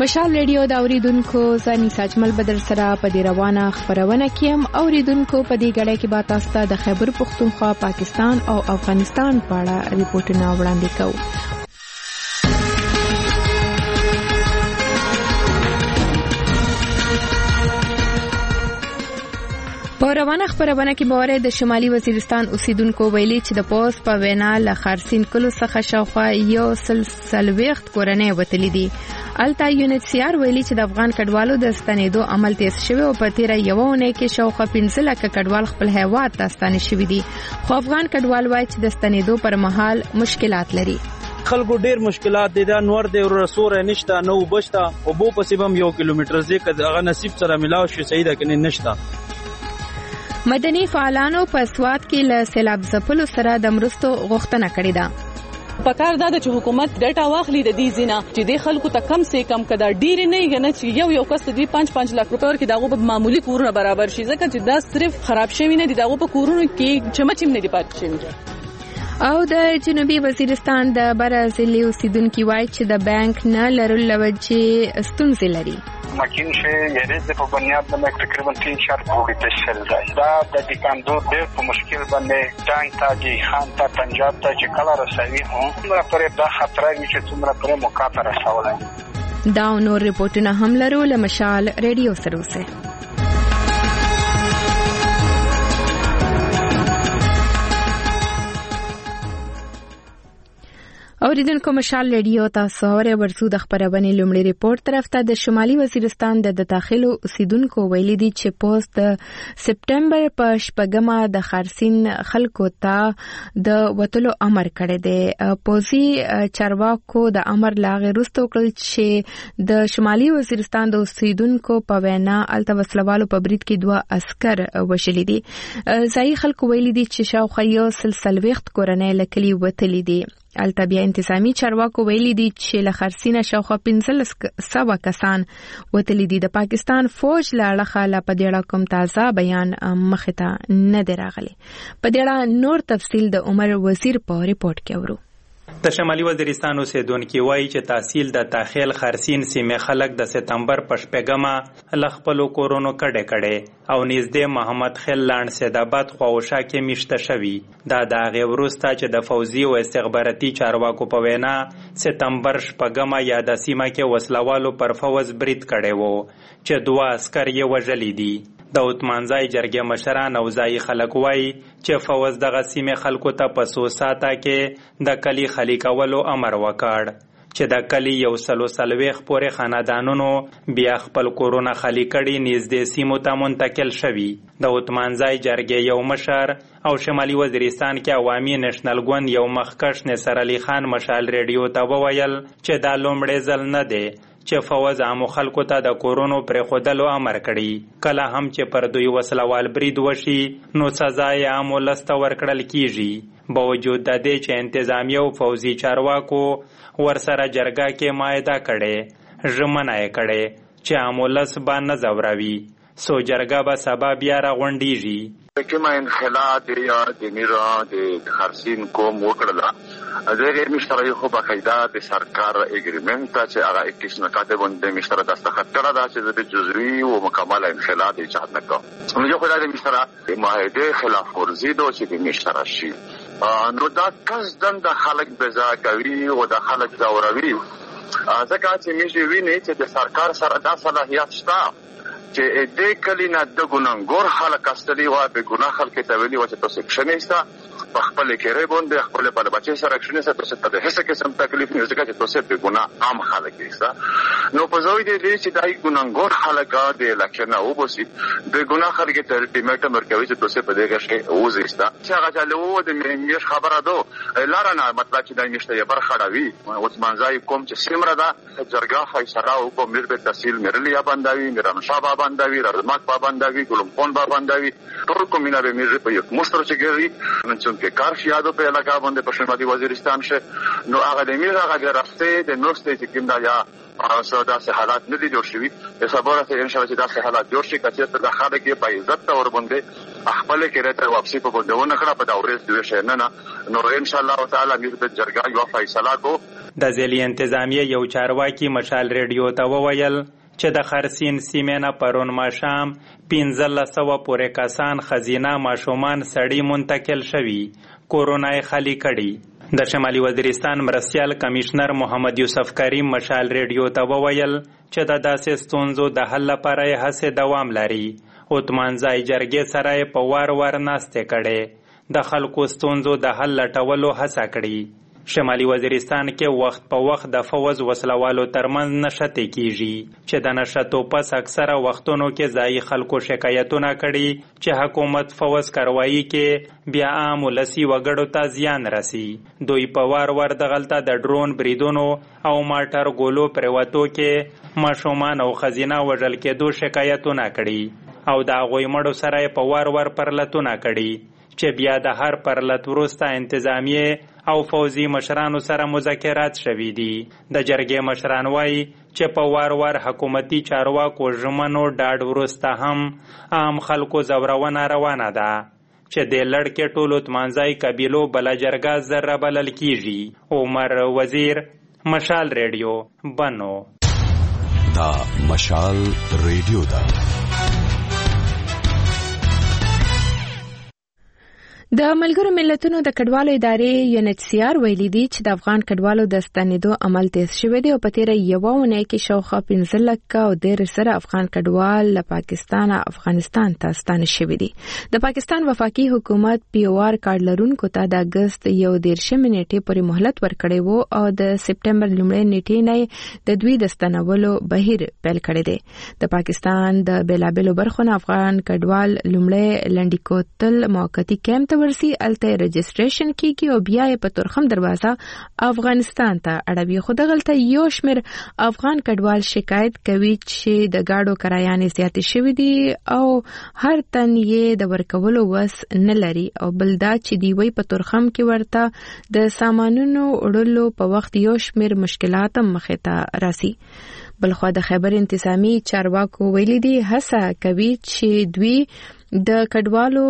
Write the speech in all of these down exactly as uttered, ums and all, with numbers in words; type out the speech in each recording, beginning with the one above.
مشال ریډیو د اوریدونکو ځاني ساجمل بدر سره په دې روانه خبرونه کیم. اوریدونکو په دې غړې کې به تاسو ته د خیبر پختونخوا، پاکستان او افغانستان په اړه ریپورتونه وړاندې کوو. په روانه خبرونه کې به د شمالي وزیرستان اوسیدونکو ویلي چې د پوسټ په وینا له خارسین کلو څخه شاوخوا یو سلسل وخت کورنۍ وتلې دي. التا یونیسیار ویلي چې د افغان کډوالو د ستنېدو عمل تیز شوی او په تیره یوه اونۍ کې شاوخوا پنځه لکه کډوال خپل هیواد ته ستانه شوي دي. خو افغان کډوال وایي چې د ستنېدو پر مهال مشکلات لري. خلکو ډیر مشکلات دي، دا نور دی رسوره نشته، نو بشته او بو پسې بم یو کیلومتر ځکه هغه نصیب سره ملاو شي صحیح ده کنه نشته. مدني فعالانو په سوات کې له سیلاب ځپلو سره د مرستو غوښتنه کړې ده. پکار دا چې حکومت ډیټا واخلي د دې زینا چې د خلکو ته کم سه کم کدا ډیر نه غنه چې یو یو کس دی پنځ پنځ لک روپۍ ورکړي داغه په معمولی کورونه برابر شي، ځکه چې دا صرف خراب شوی نه دي، داغه په کورونو کې چمچم نه دی پات شوی. او د جنوبي وزیرستان د برازیلي اوسیدونکو وایي چې د بانک نه لرل لوجه ستونزې لري. مکین شه یریز په بنیاد باندې تقریبا تین چار کوټی تشل دی. دا د دکاندو ډېر په مشکل باندې ټانک ته جی خان ته پنجاب ته چې کله رسوي هم څومره پرې دا خطر وي چې څومره پرې موقعه رسولای. دا نور ریپورتونه هم لرو له مشال ریډیو سره اوسه. اوریدونکو مشال ریډیو تاسو اورئ. ورسو د خبرونه لومړی ریپورت طرف ته د شمالي وزیرستان د داخلو اوسیدونکو ویلي دي چې پوسټ د سپټمبر په شپږمه د خارسین خلکو ته د وټلو امر کړی دی. پوزي چارواکو د امر لاغه رستو کړل چې د شمالي وزیرستان د اوسیدونکو په وینا الته وسلوالو په برید کې دوه عسكر وشلې دي. ځای خلکو ویلي دي چې شاوخوا یو سلسل وخت کورنۍ لکلي وتلې دي. الته بیا انتظامی چارواکو ویلي دي چې له خرسینه شاوخوا پنځلس سوه کسان وتلي دي. د پاکستان فوج له اړخه لا په دې اړه کوم تازه بیان مخې ته نه دی راغلی. په دې اړه نور تفصیل د عمر وزیر په ریپورت کې اورو. د شمالي وزیرستان اوسیدونکو وایي چې تحصیل د تاخیل خرسین سیمه خلک د سپتمبر په شپږمه ل خپل کورونو کډه کړي او نږدې محمد خیل لاند سیدآباد خواوشا کې میشته شوی. دا د هغې وروسته چې د فوزي او استخباراتي چارواکو په وینا سپتمبر شپږمه یا د سیمه کې وسلوالو پر فوز برید کړی وو چې دوه عسكر یې وژلي دي. د عثمانځای جرګې مشران او ځای خلک وایي چې فوز دغه سیمه خلکو ته په څو ساعته کې د کلی خالی کولو امر وکړ چې د کلی یو سلو سلويخ پورې خاندانونو بیا خپل کورونه خالی کړي نږدې سیمو ته منتقل شوي. د عثمانځای جرګې یو مشر او شمالي وزیرستان کې عوامي نېشنل ګوند یو مخکښ نصر علي خان مشال ریډیو ته وویل چې دا لومړی ځل نه دی چې فوز عامو خلکو ته د کورونو پرې خودلو امر کړي. کله هم چې پر دوی وسلوال برید وشي نو سزا یې عامو لسته ورکړل کیږي. باوجود د دې چې انتظامیه او فوزي چارواکو ورسره جرګه کې مایده کړي ژمنه یې کړي چې عامو لس به نه ځوروي. سو جرګه به سبا بیا راغونډیږي. کما انخلا د د میرا د خرسین کوم وکړه دغه مشتری خو په قاعده د سرکار اګریمنت چې هغه اکیس نکاته باندې مشتری دستخط کړه دا چې د جزوی او مکمل انخلا د ایجاد نکړه. نو یو خدای د مشتری معاهده خلاف ورزي دو چې د مشتری شي نو دا قصدن د خلک بزا کوي او د خلک زوروي. ځکه چې میږي ویني چې د سرکار سره دا صلاحیت شته چې دې کلی نه د ګناګور خلک استلی و به ګناه خلک ته ویلي و چې تاسو کښنیسته په خپل کې ریبوند خپل په بچي سره کښنیسته تاسو ته هیڅ قسم تکلیف نه ځکه چې تاسو به ګناه عام خلک یسته. نو په زوی دې چې دای ګناګور خلک د لکه نه وبسي د ګناه خلک ته الټیمیټ مرکوي چې تاسو په دې کې وځيسته چې هغه چلو د میش خبره دو لارنه مطلب چې دای نشته یې برخړاوي عثمانځای کوم چې سیمره ده جرګه فیصله او په میر به تحصیل مرلیا باندې میران شاه باندې رزمات باندې ګلم خون باندې ټول کومینه به میږي په یک مستر چې ګرځي نن چې کار شیادو په علاقه باندې په شمالي وزیرستان شه نو هغه د میرا هغه راسته د نوسته چې کوم دا یا اوسه دا سه حالات نه دي جوړ شوي. په صبره ته ان شاء الله چې دا سه حالات جوړ شي کچې ته د خاله کې په عزت اور باندې خپل کې راته واپسی په بندونه کړه په دا ورځ دوی شه نه نه نو ان شاء الله تعالی موږ د جرګه یو فیصله کو د ځلي انتظامیه یو چارواکي مشال ریډیو ته وویل چې د خرسین سیمې نه پرون ماښام پنځلس سوه پورې کسان ښځینه ماشومان سړي منتقل شوي کورونه یې خالي کړي. د شمالي وزیرستان مرستیال کمشنر محمد یوسف کریم مشال ریډیو ته وویل چې د داسې ستونزو د حل لپاره یې هڅې دوام لري. اوتمانځای جرګې سره یې په وار وار ناستې کړې د خلکو ستونزو د حل لټولو هڅه کړي. شمالي وزیرستان کې وخت په وخت د فوز وسلوالو ترمنځ نښتې کیږي چې د نښتو پس اکثره وختونو کې ځایي خلکو شکایتونه کړي چې حکومت فوز کاروایی کې بیا عام ولسي وګړو ته زیان رسی. دوی په وار وار دغلته د ډرون بریدونو او ماټر ګولو پریوتو کې ماشومان او ښځینه وژل کېدو شکایتونه کړي او د هغوی مړو سره یې په وار وار پرلتونه کړي چې بیا د هر پرلت وروسته انتظامیه او فوزي مشرانو سره مذاکرات شوي دي. د جرګې مشران وایي چې په وار وار حکومتي چارواکو ژمنو ډاډ وروسته هم عام خلکو ځورونه روانه ده چې د لړ کې ټولو تمانځای قبیلو بله جرګه ذره بلل کیږي. عمر وزیر، مشال ریډیو، بنو. دا مشال ریډیو ده. د ملګرو ملتونو د کډوالو ادارې یو ان ایچ سی آر ویلي دي چې د افغان کډوالو د ستنېدو عمل تیز شوی دی او په تیره یوه اونۍ کې شاوخوا پنځه لکه او دېرش زره افغان کډوال له پاکستانه افغانستان ته ستانه شوي دي. د پاکستان وفاقي حکومت پی او آر کارډ لرونکو ته د اګست یو دېرشمې نیټې پورې مهلت ورکړی و او د سپټمبر لومړۍ نیټې نه د دوی د ستنولو بهیر پیل کړی دی. د پاکستان د بېلابېلو برخو نه افغان کډوال لومړی لنډي کوتل موقتي کیمپ ته ورسي، الته رجسټریشن کیږي او بیا یې په تورخم دروازه افغانستان ته اړوي. خو دغلته یو شمېر افغان کډوال شکایت کوي چې د گاډو کرایانې زیاتې شوي دي او هر تن یې د ورکولو وس نه لري او بل دا چې دوی په تورخم کې ورته د سامانونو وړلو په وخت یو شمېر مشکلات هم مخې ته راسي. بلخوا د خیبر انتظامی چارواکو ویلي دي هڅه کوي چې دوی د کډوالو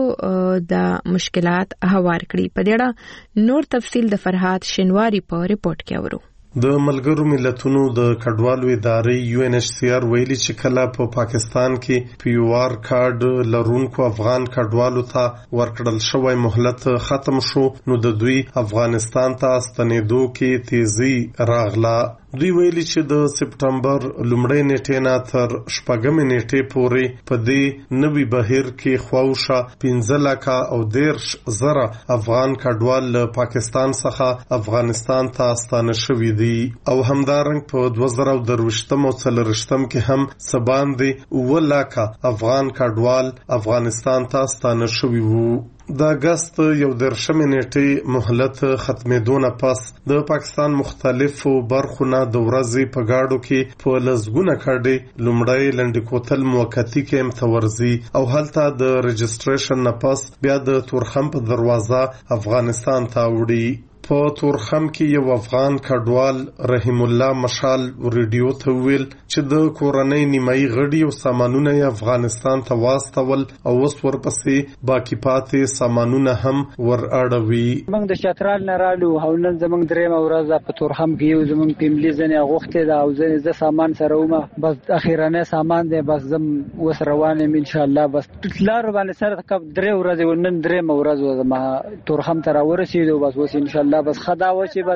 د مشکلات هوار کړي. په دې اړه نور تفصیل د فرهاد شینواری په ریپورت کې اورو. د ملګرو ملتونو د کډوالو ادارې یو ان ایچ سی آر ویلي چې کله په پاکستان کې پی او آر کارډ لرونکو افغان کډوالو ته ورکړل شوی مهلت ختم شو نو د دوی افغانستان ته ستنېدو کې تیزی راغله. دوی ویلي چې د سپټمبر لومړۍ نیټې نه تر شپږمې نیټې پورې په دې نوي بهیر کې خواوشه پنځه لکه او دېرش زره افغان کډوال له پاکستان څخه افغانستان ته ستانه شوي دي او همدارنګ په دوه زره درویشتم او څلوېښتم کې هم څه باندې اووه لکه افغان کډوال افغانستان ته ستانه شوي وو. د اګست یو دېرشمې نیټې مهلت ختمېدو نه پس د پاکستان مختلفو برخو نه د ورځې په ګاډو کې په لسګونه کډې لومړی لنډي کوتل موقتي کیمپ ته ورځي او هلته د رجسټریشن نه پس بیا د تورخم په دروازه افغانستان ته وړي. په تورخم کې یو افغان کډوال رحیم الله مشال ریډیو ته ویل چې د کورنۍ نیمایي غړي او سامانونه یې افغانستان ته واستول او اوس ورپسې باقي پاتې سامانونه هم ور اړوي. موږ د چترال نه رالو او نن زموږ درېیمه ورځ په تورخم کې یو زموږ فیملی ځنې غوښتې ده او ځنې زه سامان سره ومه بس اخیرانه سامان دی بس زم اوس روان یم انشاءالله بس لار باندې سره درې ورځې نن درېیمه ورځ زما تورخم ته راورسېدو بس اوس انشاءالله بس خدا و چې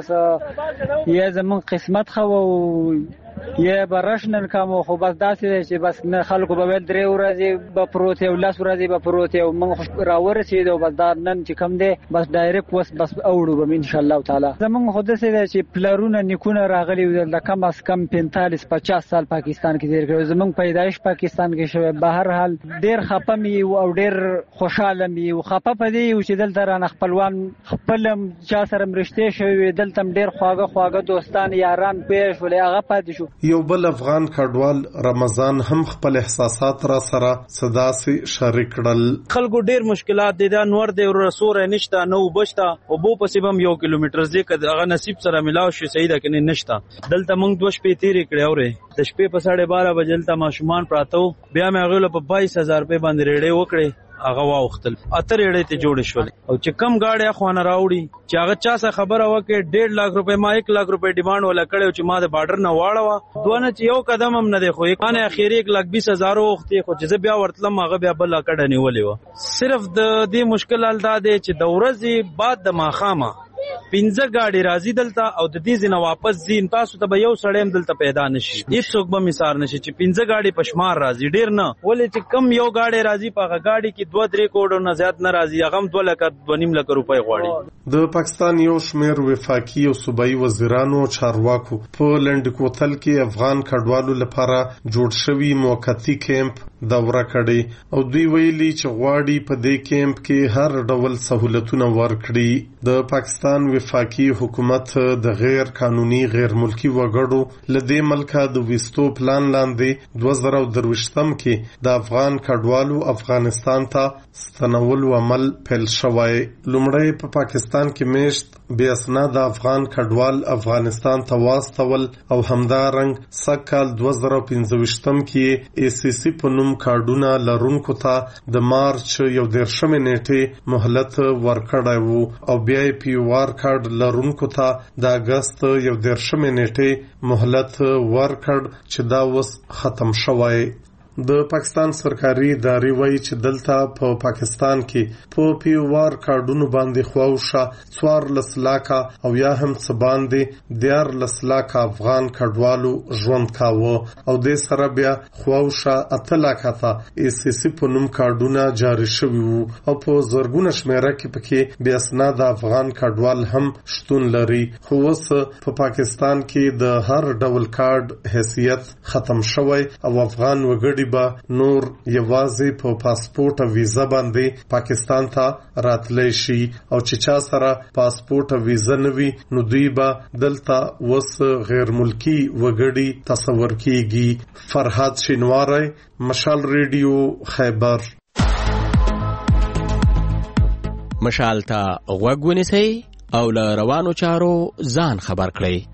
بس یې زمون قسمت خو یې برشنن کوم خو بس داسې چې بس نه خلکو به ول درې ورځې به پروت یو لاس ورځې به پروت یو موږ راورسېدو بس دا نن چې کم دی بس ډایرکټ وس بس اوړو به ان شاء الله تعالی. زمون خو داسې چې پلرونه نیکونه راغلي د کم از کم پنځلس پچاس سال پاکستان کې تیر کړو. زمون پیدایش پاکستان کې شوی. به هر حال ډیر خپه مې او ډیر خوشاله مې او خپه پدې چې دلته رانه خپلوان خپلم چا سره مرشته شوی دلته ډیر خواږه خواږه دوستان یاران پېښ ولې هغه پاتې شو. یو بل افغان کډوال رمضان هم خپل احساسات را سره صدا سي شریک کړل. خلکو ډیر مشکلات دي دا نور دی رسوره نشته نو بشتا او بو پسې بم یو کیلومتر ځکه هغه نصیب سره ملاو شي صحیح ده کنه نشته. دلته موږ دوه شپې تیرې کړې اورې د شپې په ساڑھے بارہ بجې دلته ماشومان پراته بیا مې هغه په بایس هزار روپے باندې ریډې وکړې هغه واوختل اتر اړې ته جوړ شول او چې کم گاډي اخوانه راوړي چې هغه چا څه خبره وکړي ډېر لک روپے ما یک لک روپے ډیماند ولا کړو چې ما د بارډر نه واړو دوه چې یو قدم هم نه دی خو یې اخیری یک لک بیس هزار وختي خو چې بیا ورتلم هغه بیا بل کډه نیولې و صرف د دې مشکل حل دا دی چې د ورځې بعد د ماخامه پنځه گاډي راځي دلته او د دې ځنه واپس ځین تاسو ته به یو سړی دلته پیدا نشي هیڅوک به مثال نشي چې پنځه گاډي پشمار راځي ډیر نه ولې چې کم یو گاډي راځي په هغه گاډي کې دوه درې کوډو نه زیات نه راځي هغه هم دوه لک دوه نیم لک روپۍ غواړي د پاکستان یو شمیر وفاقي او صوبایي وزیرانو چارواکو په لند کوتل کې افغان کډوالو لپاره جوړ شوی موقتی کیمپ دوره کړي او دوی ویلي چې غواړي په دې کیمپ کې هر ډول سہولتونه ورکړي د پاکستان وفاقي حکومت د غیر قانوني غیر ملکی وګړو لدې ملکه د وستو پلان لاندې دوه زره درويشتم کې د افغان کډوالو افغانستان ته ستنول عمل پیل شوی لومړی په پاکستان کې میشت بیا اسناد افغان کډوال افغانستان ته واستول او همدارنګ سکهال دوه زره پنځه کې ای سی سی په نوم کارډونه لرونکو ته د مارچ یو دیرشمې نیټې مهلت ورکړی وو او بیا یې پی وار کارډ لرونکو ته د اگست یو دیرشمې نیټې مهلت ورکړ چې دا اوس ختم شوی د پاکستان سرکاري ادارې وایي چې دلته په پا پاکستان کې په پی وار کارډونو باندې خواوشه څوارلس لاکه او یا هم څه باندې دیارلس لاکه افغان کډوالو ژوند کاوه او دې سره بیا خواوشه اته لاکه ته ای سی سی په نوم کارډونه جاري شوي وو او په زرګونه شمیره کې پکې بیا اسناد افغان کډوال هم شتون لري خو اوس په پاکستان کې د هر ډول کارډ حیثیت ختم شوی او افغان وګړي با نور یوازې په پاسپورت او ویزا باندې پاکستان ته راتلی شي او چې چا سره پاسپورت او ویزا نوي نو دوی به دلته وس غیر ملکی وګړي تصور کیږي فرحات شینواری مشال ریډیو خیبر مشال ته غوږ ونیسئ او له روانو چارو ځان خبر کړئ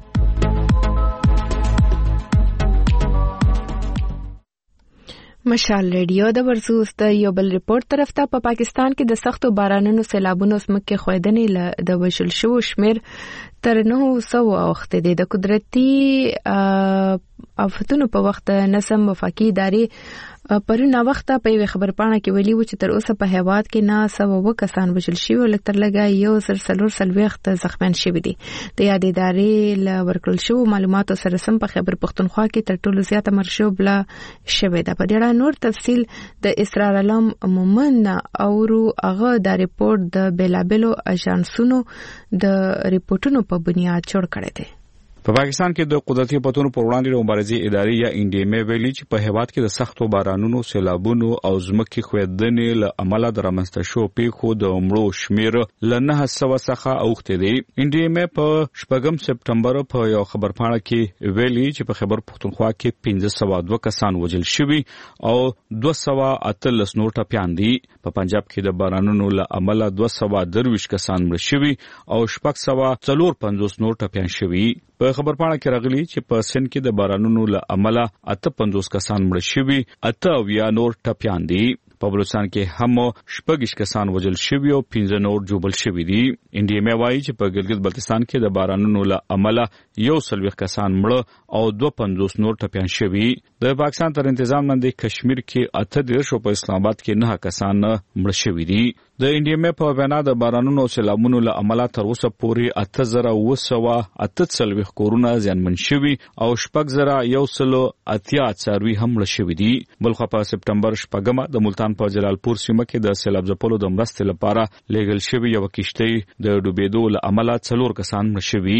مشال ریډیو د ورزوس د یو بل ریپورت طرف ته په پا پاکستان کې د سختو بارانونو سیلابونو سمکه خویدنې د وشل شو شمیر تر نهه سوه اوخته دي د قدرتي افتونو په وخت نسم وفاقي ادارې پرونه وخت په یو خبر پاڼه کې ویلي و چې تر اوسه په هیواد کې نه سوه کسان وژل شوي او لکتر لګا یو سر سلور سلويخت زخمیان شوي دي د یاد ادارې ل ورکړل شو معلوماتو سره سم په خبر پښتونخوا کې تر ټولو زیاته مرشو بلا شوي ده په ډېر نور تفصیل د اسرار علم مومن او هغه د ریپورت د بیلابلو اژانسونو د ریپورتونو په بنیاد جوړ کړی دی په پاکستان کې د قدرتي پتون پر وړاندې د مبارزې ادارې یا ان ډي ایم ویلي چې په هیواد کې د سختو بارانونو سیلابونو او ځمکې ښویدنې له امله د رامنځته شو پیښو د مړو شمیر له نهه سوه څخه اوښتی دی ان ډي ایم په شپږم سپټمبر په یو خبرپاڼه کې ویلي چې په خیبر پښتونخوا کې پنځه سوه دوه کسان وژل شوي او دوه سوه اتلس نور ټپیان دي په پنجاب کې د بارانونو له امله دوه سوه درویشت کسان مړه شوي او شپږ سوه څلور پنځوس نور ټپیان شوي په خبرپاڼه کې راغلي چې په سند کې د بارانونو له امله اته پنځوس کسان مړه شوي اته اویا نور ټپیان دي په بلوچستان کې هم شپږ کسان وژل شوي او پنځه نور جوبل شوي دي ان ډي ایم وايي چې په ګلګت بلتستان کې د بارانونو له امله یو سلويخت کسان مړه او دوه پنځوس نور ټپیان شوي د پاکستان تر تنظیم لاندې کشمیر کې اته دیرش او په اسلام آباد کې نه کسان مړه شوي دي د ان ډي ایم په وینا د بارانونو او سیلابونو له امله تر اوسه پورې اته زره اوه سوه اته څلوېښت کورونه زیانمن شوي او شپږ زره یو سلو اتیا څاروي هم مړه شوي دي بلخوا په سپټمبر شپږمه د ملتان په جلالپور سیمه کې د سیلاب ځپلو د مرستې لپاره لیږل شوې یوه کښتۍ د ډوبېدو له امله څلور کسان مړه شوي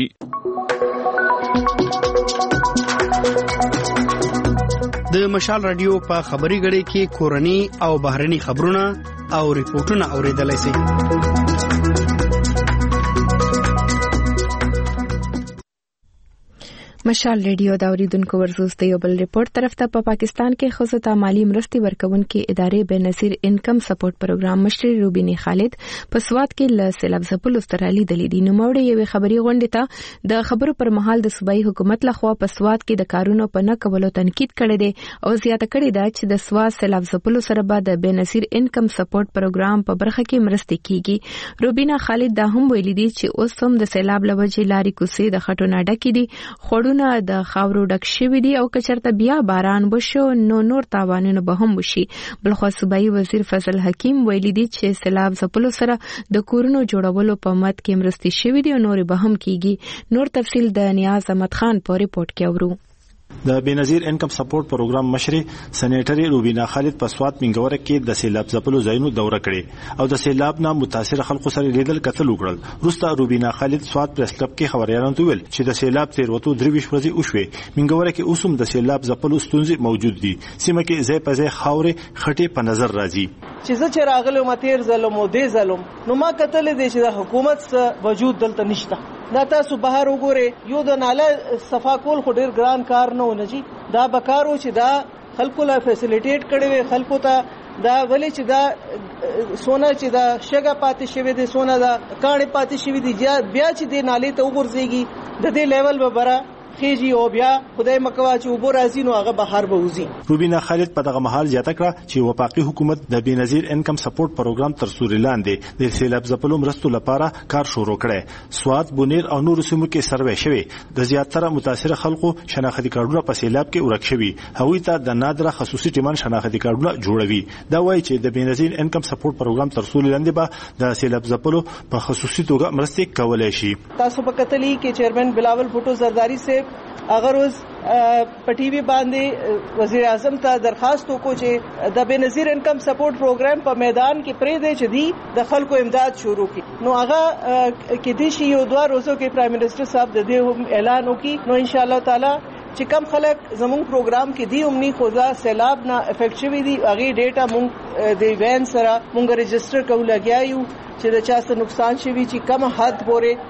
د مشال رادیو په خبري غړي کې کورني او بهرني خبرونه او ریپورتونه اوریدلای شئ مشال ریډیو دا اوریدونکو ورزوس د یو بل ریپورت طرف ته په پا پاکستان کې خصوصا ته مالی مرستي ورکونکو ادارې بنظیر انکم سپورټ پروګرام مشر روبینی خالد په سواد کې ل سیلاب ځپلو سترالي د لیدي نو موړې یو خبري غونډه ته د خبرو پر مهال د صوبایي حکومت لخوا په سواد کې د کارونو په نه کولو تنقید کړی دی او زیاته کړی دا چې د سواد سیلاب ځپلو سره به د بنظیر انکم سپورټ پروګرام په برخه کې مرستي کیږي. روبینا خالد دا هم ویلي دي چې اوس هم د سیلاب لوجې لاري کوسي د خټو نه ډکې دي خړو د خاورو ډک شوی دی او کچرته بیا باران وشو نو نور تاوانونه به هم وشي. بلخو صوبایي وزیر فضل حکیم ویلي دی چې سیلاب ځپلو سره د کورونو جوړولو په مد کې مرستي شوی دی او نور به هم کیږي. نور تفصیل د نیاز احمد خان په ریپورت کې اورو. د بنظیر انکم سپورټ پروګرام مشر سېنیټري روبینا خالد په سواد منګوره کې د سیلاب ځپلو ځایونو دوره کړې او د سیلاب نه متاثر خلکو سره لیدل کتل وکړل. وروسته روبینا خالد سواد پریس کلب کې خبريالانو ته ویل چې د سیلاب تیروتو درویش ورځې وشوي منګوره کې اوسم د سیلاب ځپلو ستونزې موجود دي. سیمه کې ځای په ځای خاورې خټې په نظر راځي. چې زه چې راغلم متیر ظلم او دې ظلم نو ما کتل دي چې د حکومت څخه وجود دلته نشته. دا تاسو بهر وګورئ یو د ناله صفا کول خو ډیر ګران کار نه ونه جی دا بکارو چې دا خلکو لا فیسیلیټیټ کړي وي خلکو ته دا ولی چې دا سونا چې دا شګه پاتې شوی دی سونا دا کاڼې پاتې شوی دی بیا چې د نالې ته وګرځيږي د دې لیول به برا خېجی او بیا خدای مکوا چې وبو راځي نو هغه بهر به وځي. روبینا خالد په دغه محل زیاته کړه چې وفاقي حکومت د بنظیر انکم سپورټ پروګرام تر سوري لاندې د سیلاب ځپلو مرستو لپاره کار شروع کړي. سواد بونیر او نور سیمو کې سروې شوی د زیاتره متاثر خلکو شناختی کارډونه په سیلاب کې ورک شوی هغوی ته د نادره خصوصي ټیمان شناختی کارډونه جوړوي. دا وایي چې د بنظیر انکم سپورټ پروګرام تر سوري لاندې به د سیلاب ځپلو په خصوصي توګه مرستي کولای شي. تاسو په کتلی کې چیرمن بلاول بھٹو زرداری سے اگر اوس په ټي وي باندې وزیر اعظم ته درخواست وکړو چې د بنظیر انکم سپورټ پروګرام په میدان کې پرې دی چې دی د خلکو امداد شروع کړي نو هغه کې د شي یو دوه ورځو کې پرایم منسٹر صاحب د دې اعلان وکړي نو ان شاء الله تعالی چې کم خلک زموږ پروګرام کې دی عمومي خدا سیلاب نه افیکټ شوی دی هغه ډیټا مونږ د وین سره مونږ رجسٹر کوو لګیایو چې د چا څه نقصان شوی چې کم حد پورې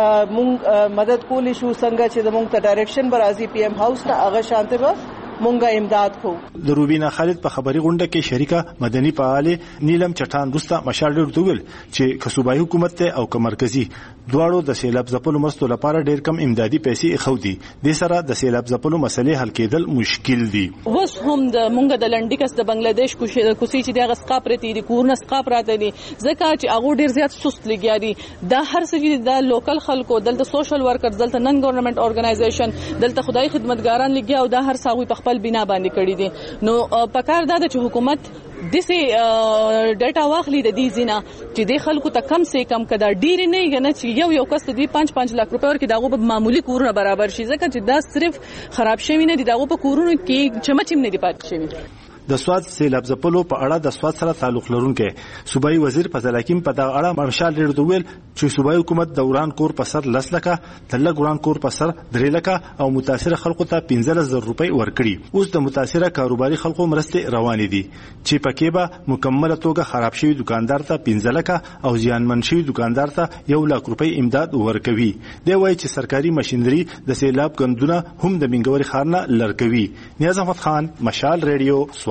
مونږ مدد کولی شو څنګه چې مونږ ته ډایریکشن برازي پی ایم هاوس ته هغه شانته به مونږه امداد کو. د روبینا خالد په خبري غونډه کې شریکه مدني فعال نیلم چټان روستا مشال ډېر دویل چې کسوبای حکومت ته او مرکزی دواړو د سیلاب ځپلو مرستو لپاره ډېر کم امدادي پیسې اخودي. د سره د سیلاب ځپلو مسلې حل کېدل مشکل دي. اوس هم د مونږ د لنډیکس د بنگلاديش کوشي چې دغه سقاپ رته دي کورن سقاپ راته دي ځکه چې هغه ډېر زیات سست لګیا دي. دا هر څه چې د لوکل خلکو دلته سوشل ورکر دلته نن ګورنمنت اورګنایزیشن دلته خدای خدمتګاران لګیا او دا هر څه په خپل بنا باندې کړی دي. نو پکار دا چې حکومت دسه ډاټا واخلي د دې زینا چې د خلکو ته کم سه کم کدا ډیر نه غنه چې یو یو کس دی پنځ پنځ لک روپیا ورکړي داغه په معمولی کورونه برابر شي ځکه چې دا صرف خراب شوی نه دي داغه په کورونو کې چمچم نه دی پات شوی. د سواد سیلاب ځپلو په اړه د سواد سره تعلق لرونکي صوبایي وزیر فضل حکیم په دغه اړه مارشال ډېر دویل چې صوبایي حکومت دوران کور په سر لس لکه تل ګوران کور په سر درې لکه او متاثر خلکو ته پنځه زره روپۍ ورکړي. اوس د متاثره کاروباري خلکو مرستې روانې دي چې پکې به مکمله توګه خراب شوی دکاندار ته پنځه لکه او زیانمن شوی دکاندار ته یو لک روپۍ امداد ورکوي. دی وایي چې سرکاري ماشينري د سیلاب کندونه هم د منګوري ښار نه لرکوي. نیاز احمد خان مشال ریډیو.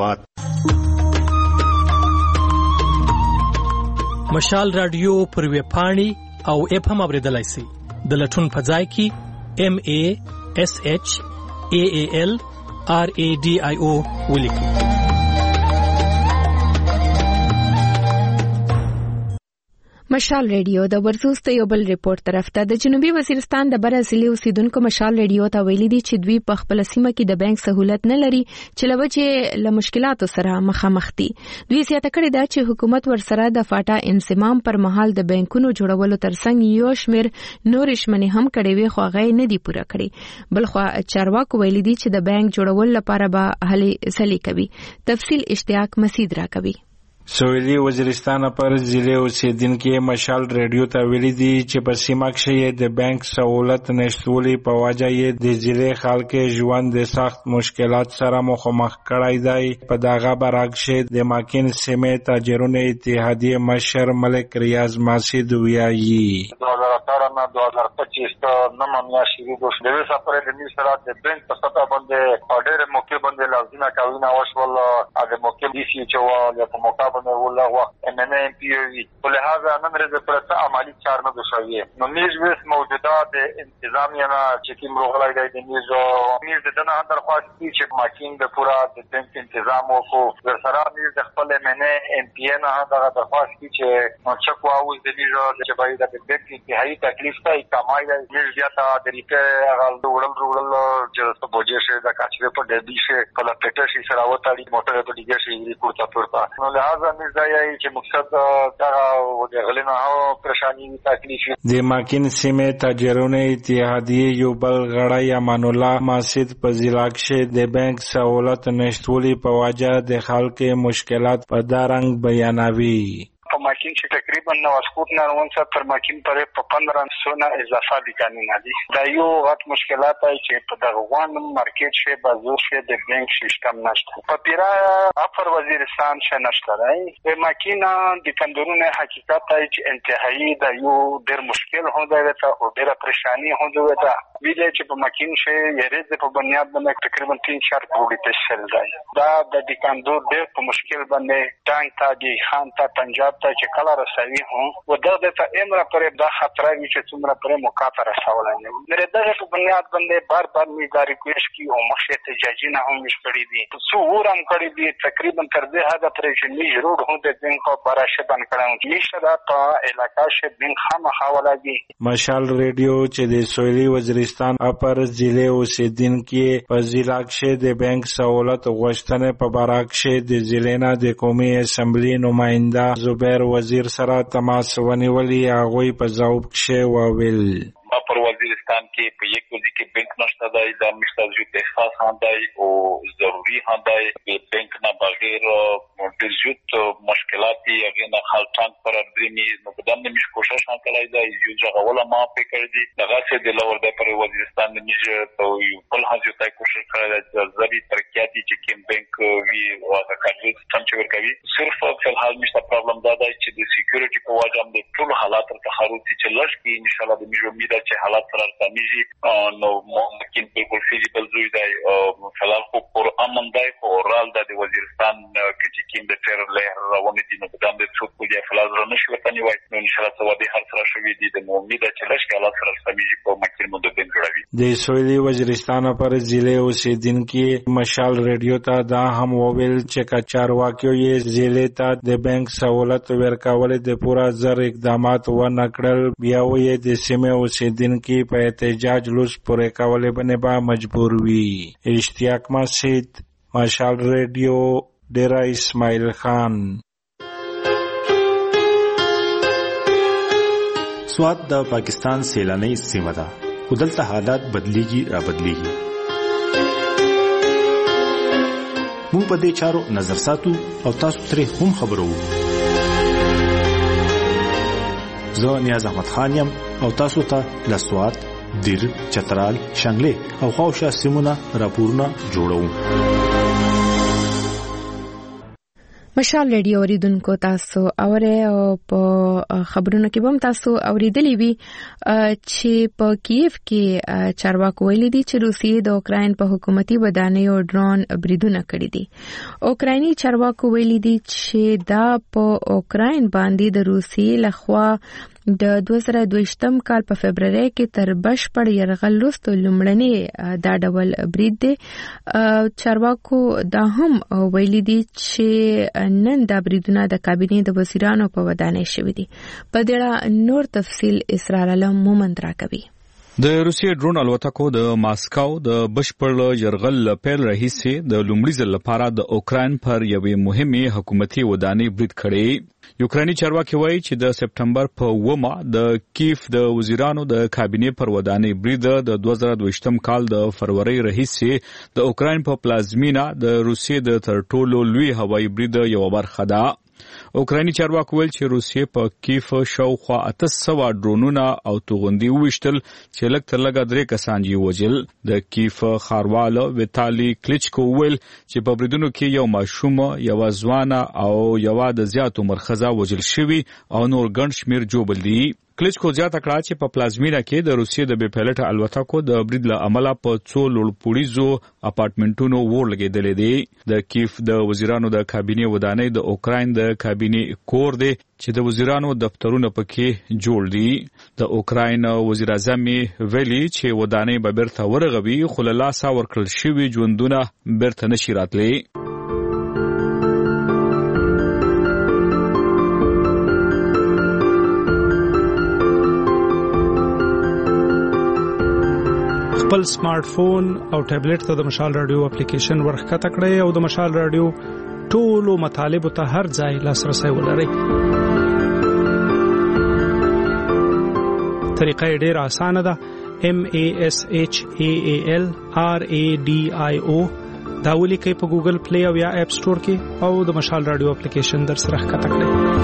مشال رادیو پر ویب پاڼې او اپ هم اوریدلای شئ. د لټون په ځای کې ام ا اس اچ ا ا ال ار ا ډي آی او ولیکئ. مشال ریډیو د ورزوس ته یو بل ریپورت طرف ته د جنوبي وزیرستان د برازیلي اوسیدونکو مشال ریډیو ته ویلي دي چې دوی په خپل سیمه کې د بانک سہولت نه لري چې لوجه له مشکلاتو سره مخامخ دي. دوی زیاته کړې ده چې حکومت ورسره د فاټا انضمام پر مهال د بانکونو جوړولو ترڅنګ یو شمیر نور شمنې هم کړې وي خو هغه نه دي پوره کړې. بلخو چارواکو ویلي دي چې د بانک جوړول لپاره به هلې سلې کوي. تفصیل اشتیاق مسید را کوي. سویلي وزیرستان پر ضلع اوسیدونکو مشال ریډیو ته ویلي دي چې په سیمه کې د بانک سہولت نشټولي په وجه یې د ضلع خلکو ژوند د سخت مشکلات سره مخامخ کړای دی. په دغه برعکس د ماکین سیمې تاجرونو اتحادیه مشر ملک ریاض ماسید ویایي دو ہزار اٹھارہ میں دو ہزار پچیس کا نما میاشتې د دوی سره د نیو سره د بانک په سطح باندې ډېر موقع باندې لازمه کاوینه وشول د موقع دي چې په موقع ولا وقت ان ان ام پی وی ولهذا نمرز پر عملی چار نه شوی نو میز موجودات انتظامیه نه چې کوم روغلای دی د میز میز د نه درخواست کی چې ماکین د پورا د بانک تنظیم او سره میز د خپل ان ان ام پی نه دا درخواست کی چې چکو او د میز چې باید د بانک انتهایی تکلیف ته کمای دی میز زیاته د ریپه غل وړل وړل چې بوجه شه د کاچوي په د دې شه کله پټه شي سره وتاړي موټر ته دیګه شي ریپورت پورتا نو لہذا چې مقصد دا غلنه او پریشانی تکلیف د ماکین سیمې تاجرونو اتحادیه یو بل غړی امان الله ماسید په ضلع کې د بانک سہولت نشټولي په وجه د خلکو مشکلات په دارنګ بیانوي. ماکین چې تقریبا نو اسکوت نه ونڅ تر ماکین پرې په پندرہ سو نه اضافه دي قانون دي دا یو غټ مشکلات دی چې په دغه وان مارکیټ شي بازار شي د بانک سیستم نشته په پیرا افر وزیرستان شه نشته دی د ماکین د کندرونه حقیقت دی چې انتهایی دا یو ډېر مشکل هو دی ته او ډېر پریشانی هو دی ته ویلې چې په ماکین شي یې په بنیاد باندې تقریبا تین چار کوټی تشل دی دا د دکاندور ډېر په مشکل باندې ټانک ته دی خان ته پنجاب چې کله رسوي هم و دغه ته امر پرې دا خطر وي چې څومره پرې موقعه رسولای نه مې دغه په بنیاد باندې بار بار می دا ریکویسټ کی او مخه تجاجی نه هم مشکړي دي څو ورم کړی دي تقریبا تر دې حد پرې چې می روډ هم د بانک په براشه باندې کړم نشه دا په علاقہ شه بانک خامہ حواله دي. مشال ریډیو چې د سویلي وزیرستان اپر ضلع اوسیدونکو په ضلع کې د بانک سہولت غوښتنه په برعکس د ضلع نه د قومي اسمبلی نماینده زبیر وزیر سره تماس ونیولی هغه په ځواب کې وویل پر وزیرستان کې په یک ځای کې بانک نشته دی دا مستوجب احساس هاندای او ضروری هاندای د بانک نه بغیر ډېر زیات مشکلات یې نه خلک پر درنی نو په دمه مش کوشش هم کړی دی یو ځای ولا ما فکر دی دغه څه د لور د پر وزیرستان د نیجه ته یو بل هڅه تای کوشش کړی دی ځری ترقیاتی چې کوم بانک وی او هغه کاري سم چې ورکوي صرف په حال مشته پرابلم دا دی چې د سکیورټي په وجه هم د ټول حالات ته خاروتي چې لږ کې ان شاء الله د میجو امید چې حالات سره سمېږي نو ممکن بالکل فیزیبل زوی دی فلال خو پر امن دی خو رال د وزیرستان کې چې کوم د ټیر لهر روانې دي نو د دې څوک په فلال نه شو ونی وای نو ان شاء الله سوادي هر سره شوې دي د امید چې لږ حالات سره سمېږي په مکه مو د بن جوړوي. د سویلي وزیرستان پر ضلع اوسیدونکو مشال ریډیو ته دا هم وویل چې کچار واقعو یې ضلع ته د بانک سہولت ورکول د پورا زر اقدامات و نکړل بیا وې د سیمه اوسیدونکو په احتجاج لوس پورې کولې باندې با مجبور وي. اشتیاق مسجد مشال ریډیو ډیرا اسماعیل خان. سواد د پاکستان سیلانی سیمه ده خو دلته حالات بدلیږي را بدلیږي موږ په دې چارو نظر ساتو او تاسو ترې هم خبرو. زه نیاز احمد خان یم او تاسو ته لسواد دیر چترال شنګلې او خواوشا سیمونه راپورونه جوړوم. مشال ریډیو اوریدونکو تاسو اوره او په خبرونو کې هم تاسو اوریدلی وی چې په کیف کې چارواکو ویلي دي چې روسیې د اوکراین په حکومتي ودانیو ډرون بریدونه کړی دي. اوکرایني چارواکو ویلي دي چې دا په اوکراین باندې د روسیې لخوا د دوه زره دویشتم کال په فبرवरी کې تر بشپړ یرغل وروسته لومړنی دا ډول برید دی. چارواکو دا هم ویلي دي چې نن دا بریدونه د کابینې د وزیرانو په ودانۍ شوي دي. په دې اړه نور تفصیل اسرار علم مومند راکوي. د روسیې ډرون الوتکو د ماسکو د بشپړ یرغل پیل راهیسې د لومړي ځل لپاره د اوکراین پر یوې مهمه حکومتي ودانۍ برید کړی. یوکراني چارواکي وایي چې د سپټمبر په اوومه د کیف د وزیرانو د کابینې پر ودانۍ برید د دوه زره دویشتم کال د فروری راهیسې د اوکراین په پلازمینا د روسیې د تر ټولو لوی هوایي برید یو برخه ده. اوکرایني چارواکو ویل چې روسیې په کیف شاوخوا اته سوه ډرونونه او توغندي وشتل چې لږ تر لږه درې کسان یې وژل. د کیف ښاروال ویتالي کلیچکو ویل چې په بریدونو کې یو ماشوم، یوه ځوانه او یوه د زیات عمر ښځه وژل شوي او نور ګڼ شمېر جوبل دي. کلیچکو زیاته کړه چې په پلازمینه کې د روسیې د بې پیلوټه الوتکو د برید له امله په څو لوړپوړیزو اپارټمنټونو اور لګېدلی دی. د کیف د وزیرانو د کابینې ودانۍ د اوکراین د کابینې کور دی چې د وزیرانو دفترونه پکې جوړ دي. د اوکراین وزیر اعظم ویلي چې ودانۍ به بیرته ورغوي، خو له لاسه ورکړل شوي ژوندونه بیرته نشي راتلی. خپل سمارټ فون او ټابلیټ ته د مشال رادیو اپلیکیشن ورخکته کړئ او د مشال رادیو ټولو مطالبو ته هر ځای لاسرسی ولرئ. طریقه یې ډېره اسانه ده. M A S H A A L R A D I O دا ولیکئ په ګوګل پلی او یا اپ سټور کې او د مشال رادیو اپلیکیشن در سره ښکته کړئ.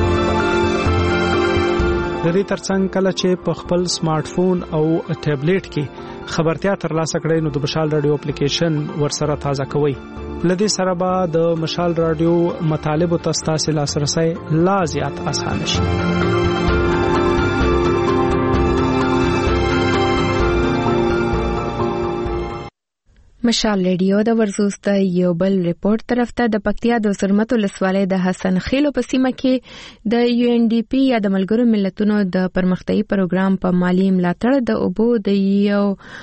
د دې ترڅنګ کله چې په خپل سمارټ فون او ټابلیټ کې خبرتیا ترلاسه کړئ نو د مشال رادیو اپلیکیشن ورسره تازه کوئ. لدې سره به د مشال رادیو مطالبو ته ستاسو لاسرسی لا زیات اسانه شي. مشال ریډیو د ورزوس ته یو بل ریپورت طرف ته د پکتیا د زرمت ولسوالۍ د حسن خیلو په سیمه کې د یو ان ډي پی یا د ملګرو ملتونو د پرمختیايي پروګرام په مالی ملاتړ د اوبو د یو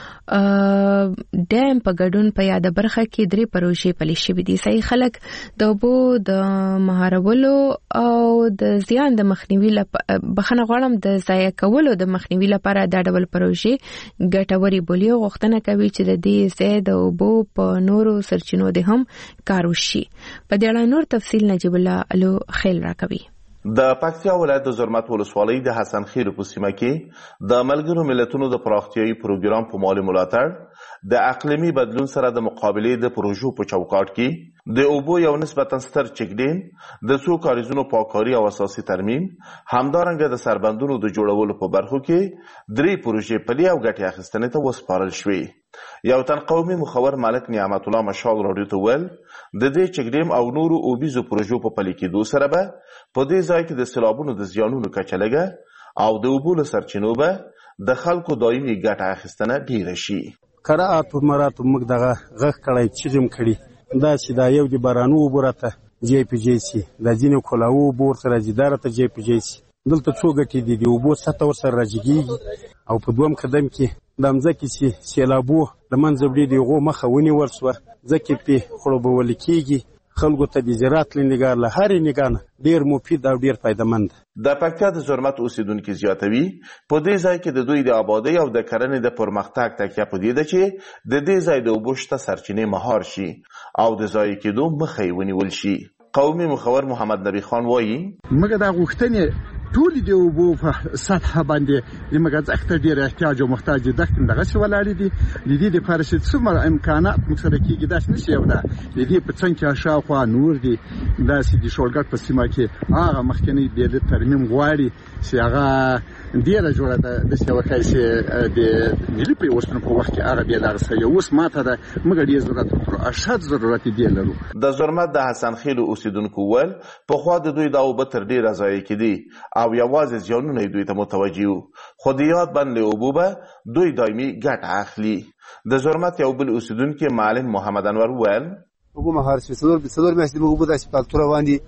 ډیم په ګډون په یاد برخه کې درې پروژې پلي شوې دي. صحیح خلک د اوبو د مهارولو او د زیان د مخنیوي لپاره بخنه غواړم د ضایع کولو د مخنیوي لپاره دا ډول پروژې ګټوري بولي او غوښتنه کوي چې د دې ځای د اوبو په نورو سرچینو د هم کار وشي. په دې اړه نور تفصیل نجیب الله الو خیل راکوي. د پکتیا ولایت د زرمت ولسوالۍ د حسن خیلو په سیمه کې د ملګرو ملتونو د پراختیايي پروګرام په مالي ملاتړ د اقلیمي بدلون سره د مقابلې د پروژو په چوکاټ کې د اوبو یو نسبتا ستر چک ډیم، د څو کاریزونو پاککاري او اساسي ترمیم، همدارنګه د سربندونو د جوړولو په برخو کې درې پروژې پلي او ګټې اخیستنې ته وسپارل شوې. یو تن قومي مخور ملک نعمت الله مشال راډیو ته ویل د دې چک ډیم او نورو اوبیزو پروژو په پلي کېدو سره به په دې ځای کې د سیلابونو د زیانونو کچه لږه او د اوبو له سرچینو به د خلکو دایمي ګټه اخیستنه ډیره شي. قرات په مراتب موږ دغه غږ کړی چې جم کړي دا چې دا یو د بارانو اوبو راته جی پی جی سي د ځینې کولاو اوبو ورته راځي دا راته جی پی جی سي. دلته څو ګټې دي، د اوبو سطح ورسره راجګېږي او په دویم قدم کې د مځکې چې سیلابو له منځه وړي د هغو مخه ونیول شوه، ځکه پې خړوبول کېږي. خلکو ته د زراعت له نګاه له هرې نګاه نه ډېر مفید او ډېر فایدهمند ده. د پکتیا د زرمت اوسیدونکي زیاتوي په دې ځای کې د دوی د آبادۍ او د کرنې د پرمختګ تکیه په دې ده چې د دې ځای د اوبو شته سرچینې مهار شي او د ضایع کېدو مخه یې ونیول شي. قومي مخور محمد نبی خان وایي موږ دا غوښتنې ټول د اوبو په سطح باندې د مګځخت ډیر احتیاج او محتاج دي دغه څه ولاړ دي. د دې د فارسي څومره امکانات مخسره کیږي داس نشي یو ده. د دې په څنګه کې شاوخوا نور دي داسې د شولګټ په سیمه کې هغه مخکنی د ترمیم غواړي چې هغه ډیره جوړه ده د څه وخت چې د ملي په وسنه په وخت کې هغه بیا درسه یو اوس ماته ده موږ ډیر ضرورت تر اشد ضرورت دی لرو. د زرمت د حسن خیلو اوسیدونکو ول په خوا د دوی د اوبه تر ډیره ځای کې دي او یوازې ځانونه دوی ته متوجي وو، خو د یاد باندې اوبو به دوی دایمي ګټه اخلي. د زرمت یو بل اوسیدونکي معلم محمد انور ویل اوبو مهار شي څلور څلور میاشتې موږ اوبو داسې پالتو روان دي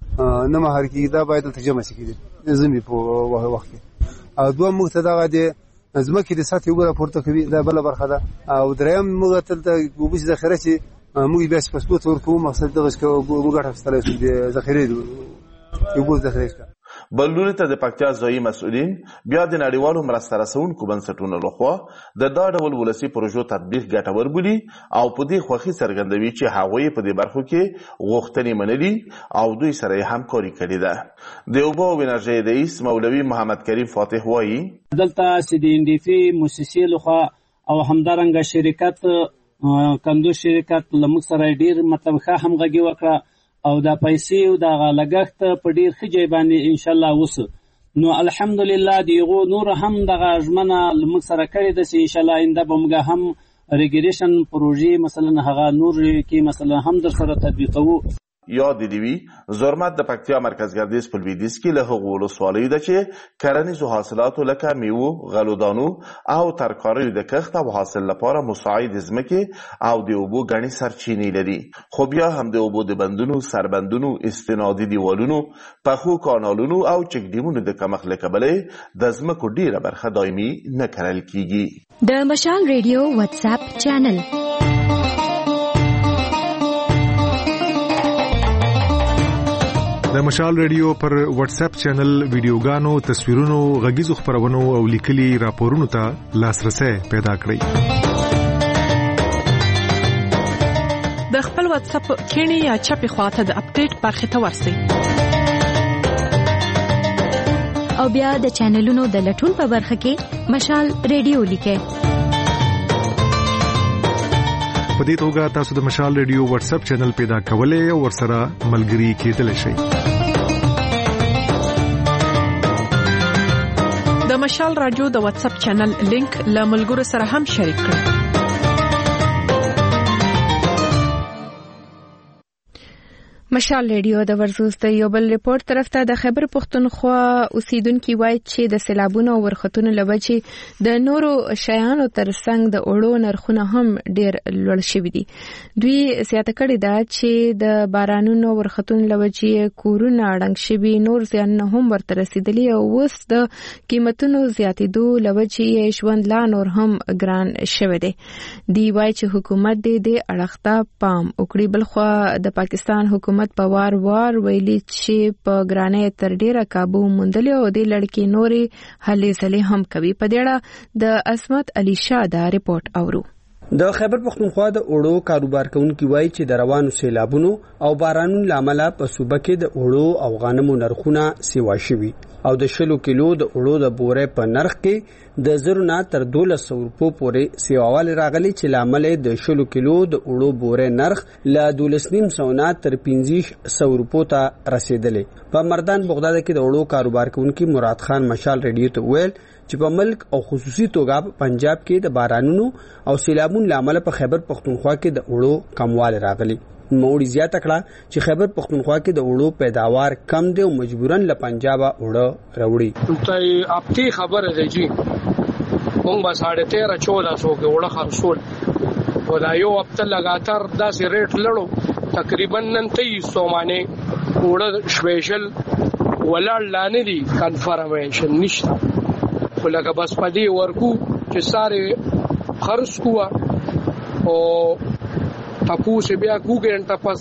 نه مهار کېږي، دا باید ترجمه شي کېږي زمي په وخت کې. او دوه موږ ته دغه د ځمکې د سطحې اوبه راپورته کوي، دا بله برخه ده. او دریم موږ ته د اوبو چې ذخیره شي موږ بیا پاسپورت ورکوو، مقصد دغه چې اوبو ګټه اخیستلی شو د ذخیرې اوبو ذخیره شته. بل لوري ته د پکتیا ځایي مسؤلین بیا د نړیوالو مرسته رسونکو بنسټونو لخوا د دا ډول ولسي پروژو تطبیق ګټور بولي او په دې خوښي څرګندوي چې هغوی په دې برخو کې غوښتنې منلي او دوی سره یې همکاري کړې ده. د اوبو او انرژۍ رئیس مولوي محمد کریم فاتح وایي دلته چې د ان ډي پی موسسې لخوا او همدارنګه شرکت کندو شرکت له موږ سره ډېر مطلب ښه همغږي وکړه او دا پیسې او دا لګښت په ډیر ښه ځای باندې ان شاء الله وسه. نو الحمدلله دیغه نور هم دغه ژمنه لمک سره کړی د ان شاء الله انده بمګه هم ریګریشن پروژې مثلا هغه نور کې مثلا هم در سره تطبیقو. یاد دی وی زرمت د پکتیا مرکز ګردیز په لویدیځ کې له هغو ولسوالیو ده چې کرنیزو حاصلاتو لکه میوه، غلودانو او ترکاریو د کښت او حاصل لپاره مساعد ځمکې او د اوبو غني سرچینې لري. خو بیا هم د اوبو د بندونو، سربندونو، استنادي دیوالونو، پخو کانالونو او چک ډیمونو د کمښت له کبله د ځمکو ډیره برخه دایمي نه کرل کیږي. د مشال ریډیو واتس اپ چینل د مشال ریډیو پر واتس اپ چینل ویډیوګانو، تصویرونو، غږیزو خبرونو او لیکلي راپورونو ته لاسرسي پیدا کړئ. د خپل واتس اپ کینی یا چپی خواته د اپډیټ برخه ته ورسئ او بیا د چینلونو د لټون په برخه کې مشال ریډیو لیکئ. په دې توګه تاسو د مشال ریډیو واتس اپ چینل پیدا کولای او ورسره ملګری کېدلی شئ. د مشال رادیو د واتس اپ چینل لینک له ملګرو سره هم شریک کړئ. مشال ریډیو د ورزوز د یو بل ریپورت طرف ته د خیبر پښتونخوا اوسیدونکو وایي چې د سیلابونو او ورختونو لوجې د نورو شیانو ترڅنګ د اوړو نرخونه هم ډیر لوړ شوي دي. دوی زیاته کړې ده چې د بارانونو ورختونو لوجې کورونه اړنګ شوي، نور زیانونه هم ورته رسیدلي او اوس د قیمتونو زیاتېدو لوجې ژوند لا نور هم ګران شوی دی. دی وایي چې حکومت دې د اړخته پام وکړي. بلخوا د پاکستان حکومت په وار وار ویلي چې په ګرانۍ تر ډیره کابو موندلې او د لړکې نورې هلې ځلې هم کوي. په دې اړه د عصمت علي شاه دا ریپورت اورو. د خیبر پښتونخوا د اوړو کاروبار کوونکي وایي چې د روانو سیلابونو او بارانونو لامل په صوبه کې د اوړو او غنمو نرخونه سیوا شوي او د شلو کیلو د اوړو د بورې په نرخ کې د زرو نه تر دولس سو روپو پورې سیواوال راغلي چې لامل د شلو کیلو د اوړو بورې نرخ له دولس نیم سو نه تر پنځه سو روپو ته رسیدلی. په مردان بغداد کې د اوړو کاروبار کوونکي مراد خان مشال ریډیو ته ویل چې په ملک او خصوصي توګه پنجاب کې د بارانونو او سیلابونو لامل په خیبر پښتونخوا کې د اوړو کمواله راغلي. موړي زیاته کړه چې خیبر پښتونخوا کې د اوړو پیداوار کم دی او مجبورن له پنجابه اوړه راوړي. ته اپتی خبره دی جی مونږ به ساڑھے تیرہ چودہ سو کې اوړه خرڅول او دا یو هفته لګاتار داسې ریټ لړو تقریبا نن تیئیس سو باندې اوړه سپیشل ولاړ لانه دي کنفرمیشن نشته خو لکه بس پدې ورکو چې ساره خرڅ کوه او تاسو بیا کوګنټه پس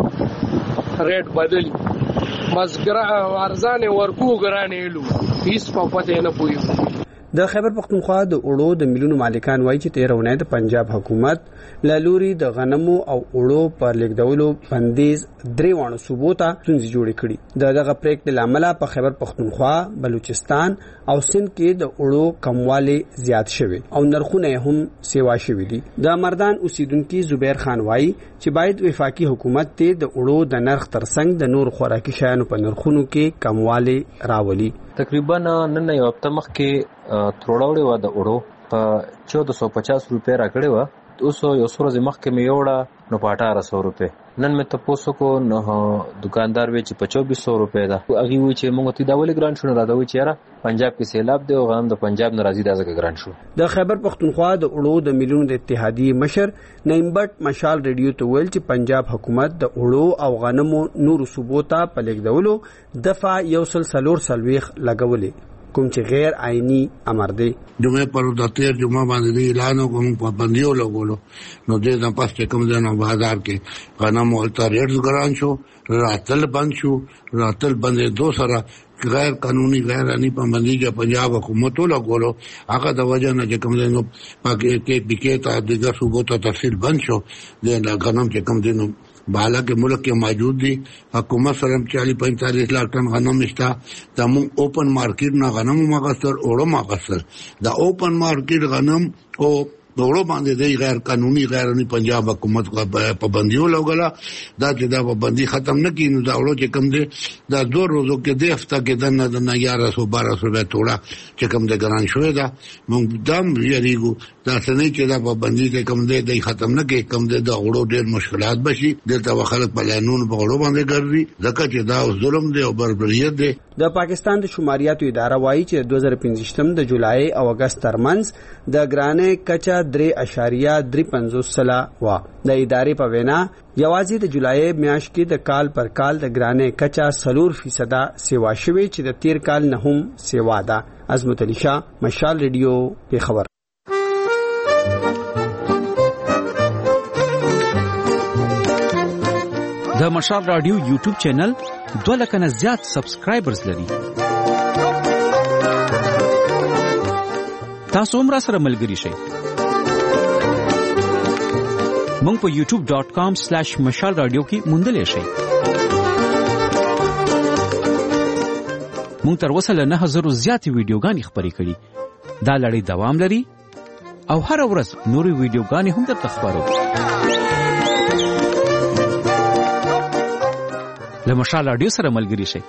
ریټ بدلی مزګرا ارزانه ورکو ګرانه لو هیڅ په پته نه پوي. د خیبر پښتونخوا د اوړو د ملونو مالکان وایي چې تیرونه د پنجاب حکومت لالوري د غنمو او اوړو پر لیکدولو بندیز درې وانه صوبو ته څنګه جوړ کړي. دغه پریکړه لامل په خیبر پښتونخوا، بلوچستان او سند کې د اوړو کمواله زیات شوه او نرخونه هم سیوا شوه دي. د مردان اوسیدونکو زبیر خان وایي چې باید وفاقي حکومت ته د اوړو د نرخ ترڅنګ د نور خوراکي شیانو په نرخونو کې کمواله راولي. تقریبا نن یو هفته مخکې تروړاوړې و د اوړو په چودہ سو پچاس روپے راکړې و. اوس یو څو ورځې مخکې مې یوړه نو په اټھارہ سو روپے. نن مې تاسو کو نو دکاندار وی چې په چوبیس سو روپے دا هغه وی چې موږ ته دا ولې ګران شو نه راځي چې یاره پنجاب کې سیلاب دی او غنم د پنجاب ناراضي دا ځکه ګران شو. د خیبر پښتونخوا د اوړو د ملونو د اتحادیې مشر نعیمبټ مشال ریډیو ته ویل چې پنجاب حکومت د اوړو او غنمو نور صوبو ته په لیکدولو دفعه یو سل سلور سلويخ لګولې کوم چې غیر آئینی امر دی. جمعه پر د تیر جمعه باندې اعلان کوم پابندیو لګولو نو دې د پاس کوم ځای نه بازار کې غنم او تر ریټ ګران شو، راتل بند شو، راتل بندې دو سره غیر قانوني غیر آئینی پابندی چې پنجاب حکومت لګولو هغه د وجه نه چې کوم ځای نو پاکي کې پکې ته دغه صوبو ته تفصیل بند شو د غنم چې کوم ځای نو بالا کے ملک کے موجود دی. حکومت سره چالیس پینتالیس لاکھ ٹن غنم نشتا. دا مون اوپن مارکیٹ نہ غنم مغسل اوړه مغسل دا اوپن مارکیٹ غنم او وړو باندې د غیر قانوني غیرني پنجاب حکومت کو پابندیو لګلا دا چې دا پابندي ختم نه کینو دا وړو چې کم دي دا دوه ورځو کې د هفته کې د نه د یارا سو بارہ سو به توړه چې کم د ګران شوې دا موږ دم یریګو دا څنګه چې دا پابندي ته کم دي د ختم نه کې کم دي د وړو ډېر مشکلات بشي دلته خلک په لانون په وړو باندې ګرځي ځکه چې دا ظلم دی او بربریت دی. د پاکستان د شماریاتو اداره وایي چې دوه هزار پنځه د جولای او اگست ترمنځ د ګرانې کچا درې اشاریه درې پنځوس سلا وا. د ادارې په وینا یوازې د جولای میاشت کې د کال پر کال د ګرانې کچا سلور فیصده سیوا شوی چې د تیر کال نه هم سیوا ده. عظمت علي شاه، مشال ریډیو، پیښور. د مشال رادیو یوټیوب چینل دوه لکه نه زیات سبسکرایبرز لري. تاسو هم را سره ملګري شئ. مونږ په یوټیوب ډاٹ کام سلیش مشال رادیو کې موندلی شئ. مونږ تر اوسه له نه هزارو زیاتې ویډیوګانې خپرې کړي. دا لړۍ دوام لري او هره ورځ نورې ویډیوګانې هم درته خپروو. له مشال رادیو سره ملګري شئ.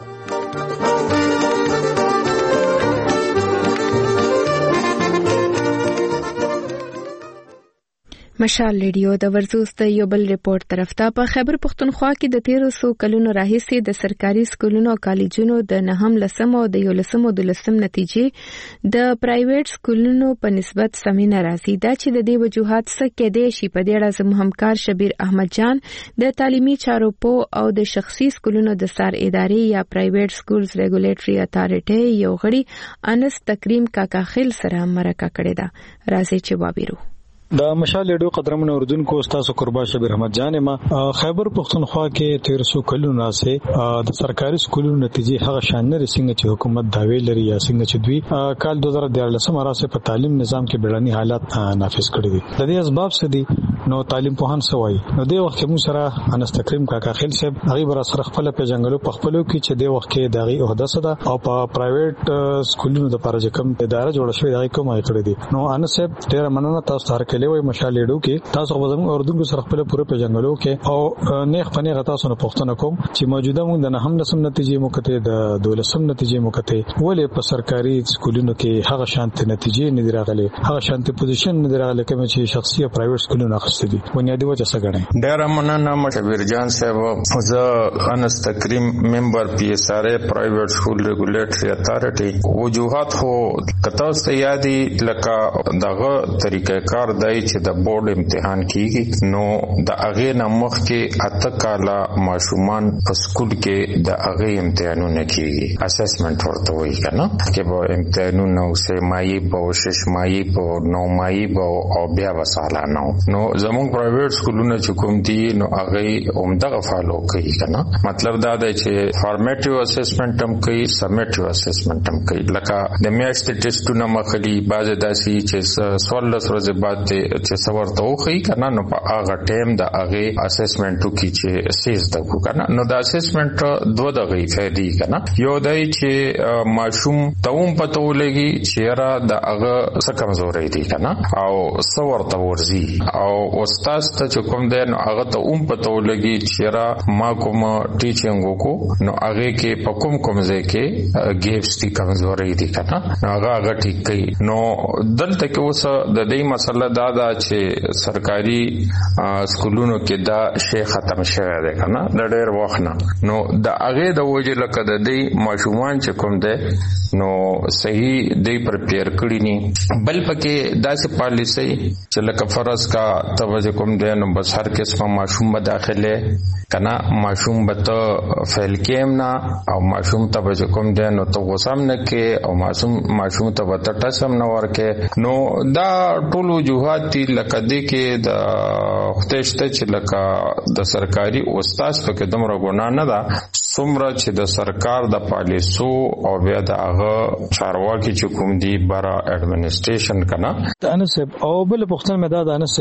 مشال ریډیو د ورزوس د یو بل ریپورت طرف ته په خیبر پختونخوا کې د تیرو سو کلونو راهیسې د سرکاري سکولونو او کالجونو د نهم لسم او د یولسم او دولسم نتیجې د پرایویټ سکولونو په نسبت سمې نه راځي. دا چې د دې وجوهات څه کېدای شي په دې اړه زموږ همکار شبیر احمد جان د تعلیمي چارو په او د شخصي سکولونو د سار ادارې یا پرایویټ سکولز ریګولیټري اتارټي یو غړي انس تکریم کاکا خیل سره مرکه کړې ده. راځي چې وابیرو. د مشال ریډیو قدرمن اوردونکو تاسو قربان شبیر احمد جان ما خیبر پختونخوا کې تیر سو کلونو سه د سرکاري سکولونو نتیجې هغه شان نه څنګه چې حکومت داوی لري یا څنګه چې دوی کال دوه هزار دیارلس مراسه په تعلیم نظام کې بیړني حالات نافذ کړی دي. د دې اسباب څه دي نو تعلیم په هان سوای نو د وخت مو سره انس تکریم کاکا خیل صاحب هغه بر سره خپل په جنگلو په خپلو کې چې د وخت کې دغه عہده صدا او په پرایویټ سکولونو د پاره کوم اداره جوړ شوی دغه کومه کړی دي. نو انس صاحب ډیر مننه تاسو هر کله وای مشال ریډیو کې تاسو غوښتنه اوردونکو سره خپل پوره په جنگلو کې او نیخ پنی غتا سره پښتنه کوم چې موجوده مونږ د نه هم نسم نتیجې موکته د دولسم نتیجې موکته ولې په سرکاري سکولونو کې هغه شانت نتیجې نه دی راغلي هغه شانت پوزیشن نه دی راغلي کوم چې شخصي او پرایویټ سکولونو اخستې دي. بنیادی وجه څه غنئ؟ ډیر مننه مشبیر جان صاحب. زه انس تکریم ممبر پی ایس آر ای پرایویټ سکول ریګولیټري اتارټي. وجوهات خو کته ست یادي لکه دغه طریقې کار دی چې د بورډ امتحان کیږي نو د اغه نمخ کې اته کاله ماشومان په سکول کې د اغه امتحانونه کیږي اسسمنت ورته وایي کنه چې به امتحانونه اوسه مایي په شش مایي په نو مایي په او بیا وساله نو نو زموږ پرایویټ سکولونه چې کوم دي نو اغه عمدغه فالو کوي کنه. مطلب دا دی چې فارمیټیو اسسمنت هم کوي سبمیټیو اسسمنت هم کوي. لکه د میاشتې ټیسټونه مخلي باز داسي چې سوال ورځې بعد چې سور ته وخی کنه نو په هغه ټیم د هغه اسسمنټو کې چې سیز د کو کنه نو د اسسمنټ دوه دغه فائدې کنه. یو دای چې ماشوم توم پته ولګي چې را د هغه څه کمزوري دي کنه او سور ته ورزي او استاد ته کوم دی نو هغه ته اوم پته ولګي چې را ما کوم ټیچینګ وکړو نو هغه کې په کوم کوم ځای کې ګیپس دي کمزوري دي کنه نو هغه هغه ټیک کوي. نو دلته کې اوس د دې مسله دا دا چې سرکاري سکولونو کې دا شی ختم شوی دی کنه د ډېر وخت نه نو د هغه د وجه لکه د دې ماشومان چې کوم دی نو صحیح دی پر پیر کړی ني بل پکې داسې پالیسي چې لکه فرض کا توجه کوم دی نو بس هر قسمه ماشوم به داخله کنه ماشوم به ته فیل کېم نه او ماشوم توجه کوم دی نو ته غوسم نه کې او ماشوم ماشوم ته به ټټسم نه ورکه نو دا ټول وجوهات دي لکه دې کې د ختشته چې لکه د سرکاري استاد په کې دومره ګناه نه ده څومره چې د سرکار د پالیسو او بیا د هغه چارواکي چې کوم دي برا اډمنستریشن کنه. د انسب او بل پښتون مې دا د انسب دغه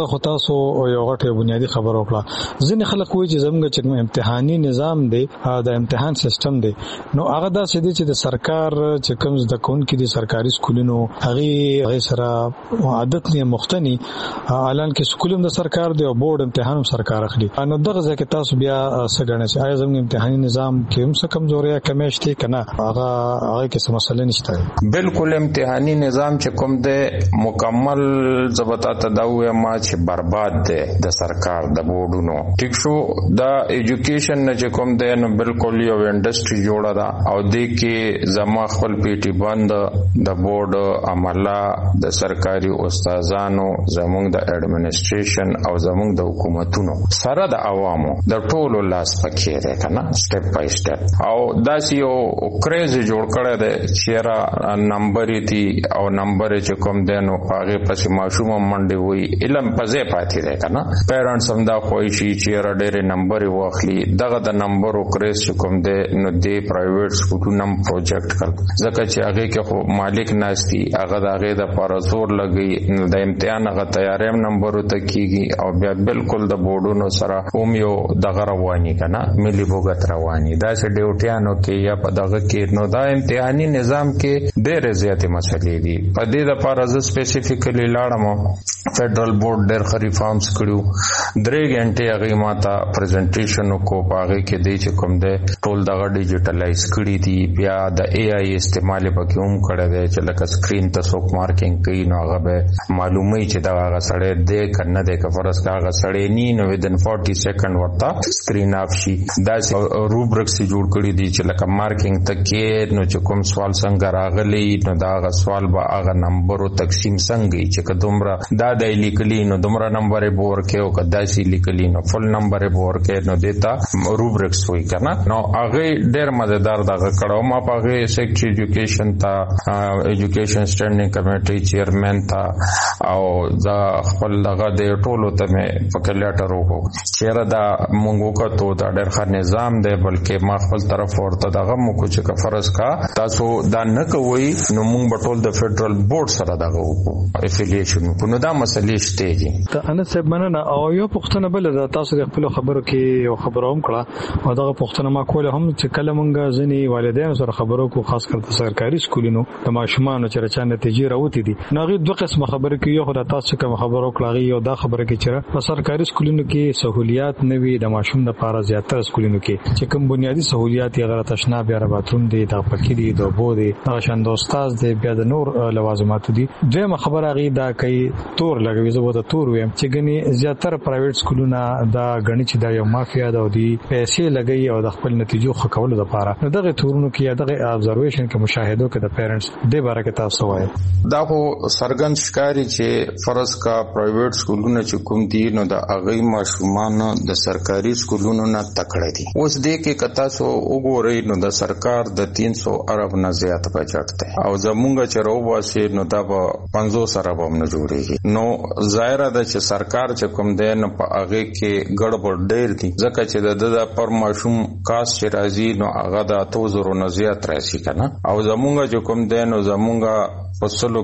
دغه خطا سو یو غټه بنیادی خبر وکړه ځینې خلک وایي چې زموږ چې امتحاني نظام دی د امتحان سیستم دی نو هغه دا څه دی چې د سرکار چې کوم د کونکو دي سرکاري سکولونو هغه سره عادت نه مختنی اعلان کې سکولم د سرکار دی او بورډ امتحانم سرکار اخلي نو دغه ځکه تاسو بیا څنګه نه آیا زموږ امتحاني نظام کې هم څه کمزوري کمیشته کنه هغه هغه کې څه مسله نشته بالکل امتحاني نظام چې کوم دی مکمل ضبطه تداوی ما چې برباد دی د سرکار د بورډونو ټیک شو دا ایجوکیشن نه چې کوم دی نو بالکل یو انډستری جوړه ده او د کې زما خپل پیټي بند د بورډ عمله د سرکاري استادانو زموږ د اډمنستریشن او زموږ د حکومتونو سره د عوامو د ټولو لاس پکې ده کنه سټپ بای سټپ او داسې یو کریز جوړ کړی دی چې را نمبر دي او نمبر چې کوم دی نو هغه پسې ماشوم منډي وي علم پځه پاتې ده کنه پیرنټس هم دا خوښ شي چې را ډېر نمبر واخلي دغه د نمبر او کریز کوم دی نو دی پرایویټ سکولونو پروجیکټ کړ ځکه چې هغه کې خو مالک ناشتي هغه د هغه د پر زور لګي نو د امتحان هغه تیاریم نمبر ته کیږي او بیا بالکل د بورډونو سره هم یو دغه رواني کنه ملي بوګت رواني دا چې ډیوټیانو کې یا په دغه کې نو دا امتحاني نظام کې ډېر زیاتې مسلې دي په دې د پر از سپیسیفیکلی لاړم فدرال بورډ ډېر خري فارمز کړو درې غنټه هغه ماته پریزنټیشن کو پاغه کې دی چې کوم دی ټول دغه ډیجیټلایز کړی دی بیا د ای آی استعمال پکې هم کړی دی چې لکه سکرین ته څوک مارکینګ کوي نو هغه به معلومي چې دا هغه سړی دی کنه دی که فرض کا هغه سړی نی نو ودن چالیس سکند ورته سکرین اف شي دا روبرکس جوړ کړی دی چې لکه مارکینګ ته کې نو چې کوم سوال څنګه راغلی نو دا هغه سوال به هغه نمبر او تقسیم څنګه چې کدومره دا د لیکلی نو دومره نمبر به ورکه او کدا سي لیکلی نو فل نمبر به ورکه نو دیتا روبرکس وای کنه نو هغه ډېر مزیدار دغه کړه ما په هغه سیکټری ایجوکیشن ته ایجوکیشن سټینډینګ کمیټي چیرمن ته او دا خپل دغه د ټولو ته مې په لیټر وکړ چیرې دا مونږ وکړو دا ډېر ښه نظام دی بلکې ما خپل طرف ورته دغه مو کو چې فرض کا تاسو دا نه کوئ نو مونږ په ټول د فدرال بورډ سره دغه وکړو افیلیشن کو نو دا مسلې شته دي ته ان څه مننه او یو پښتنه بل دا تاسو د خپل خبرو کې یو خبره هم کړه او دغه پښتنه ما کوله هم چې کله مونږ ځنی والدین سره خبرو کو خاص کر د سرکاري سکولونو د ماشومان چې رچا نتیجې راوتی دي نغې دوه قسمه خبره کې یو خدای تاسو کوم خبرو کړی یو دا خبره کې چې په سرکاري سکولونو کې سہولیات نه وي د ماشوم لپاره زیاتره سکولونو کې چې کوم بنیادی سہولیات یې غره تشنا بیا راتون دي د پکې دي د بو دي هغه شاند استاد دي بیا د نور لوازمات دي دویمه خبره غي دا کوي تور لګوي زه وته تور ویم چې ګني زیاتره پرایویټ سکولونه دا غني چې دا یو مافیا ده او دی پیسې لګي او د خپل نتیجو خو کولو لپاره دغه تورونو کې دغه ابزرویشن کې مشاهده کې د پیرنټس د باره کې تاسو وایي دا خو سرګن شکاري چې فرض کا پرایویټ سکولونه چې کوم دي نو د اغې ماشومان د سرکاري سکولونو نه تکړه دي اوس دې کې کتا سو وګورئ نو د سرکار د تین سو ارب نه زیات بجټ ده او زمونږ چې راو واسي نو دا په پنځوس ارب هم نه جوړيږي نو ظاهر ده چې سرکار چې کوم دی نو په هغه کې ګډوډ ډېر دي ځکه چې د پر ماشوم کاس چې راځي نو هغه د اتو زرو نه زیات راشي کنه او زمونږ چې کوم دی نو زمونږ پسلو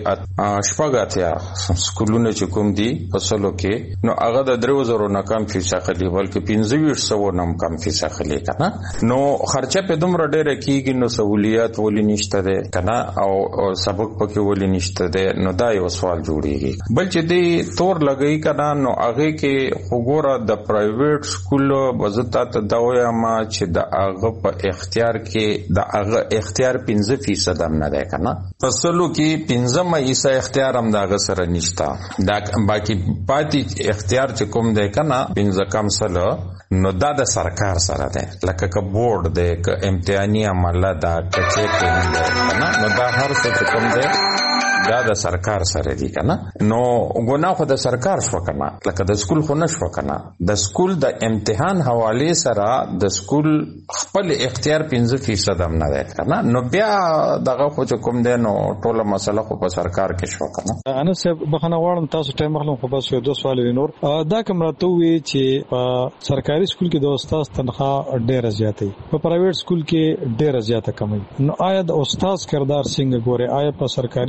کې شپږاتیا سکولونه چې کوم دي پسلو کې نو هغه د درو زرو نه کم فیس اخلي بلکې پنځه سو نه کم فیس اخلي کنه نو خرچه په دومره ډېر کېږي نو سہولیات ولې نشته ده کنه او سبق پکې ولې نشته ده نو دا یو سوال جوړیږي بل چې دی تور لګئی کنه نو هغه کې وګوره د پرایویټ سکول وزتا ته دا وایم چې د هغه په اختیار کې د هغه اختیار پنځه فیصد هم نه ده کنه پسلو کې پنځه مېسا اختیار هم دا غسر نشتا دا باقي پاتې اختیار چې کوم دی کنه پنځه کم سره نو دا د سرکار سره ده لکه ک بورډ ده ک امتحاني عمله ده ک چیک ده کنه نو دا هر څه کوم دی دا د سرکار سره دی کنه نو ګناه خو د سرکار شو کنه لکه د سکول خو نشو کنه د سکول د امتحان حواله سره د سکول خپل اختیار پنځه فیصد هم نه ده کنه نو بیا دغه خو کوم دی نو ټوله مسله خو په سرکار کې شو کنه انا صاحب بخنه غواړم تاسو ټایم مخلوم خو بس یو دوه سوال نور دا کوم راته وی چې په سرکاري سکول کې د استاد تنخواه ډیره زیاتې په پرایویټ سکول کې ډیره زیاته کمي نو آیا د استاد کردار څنګه ګوره آیا په سرکاري سکول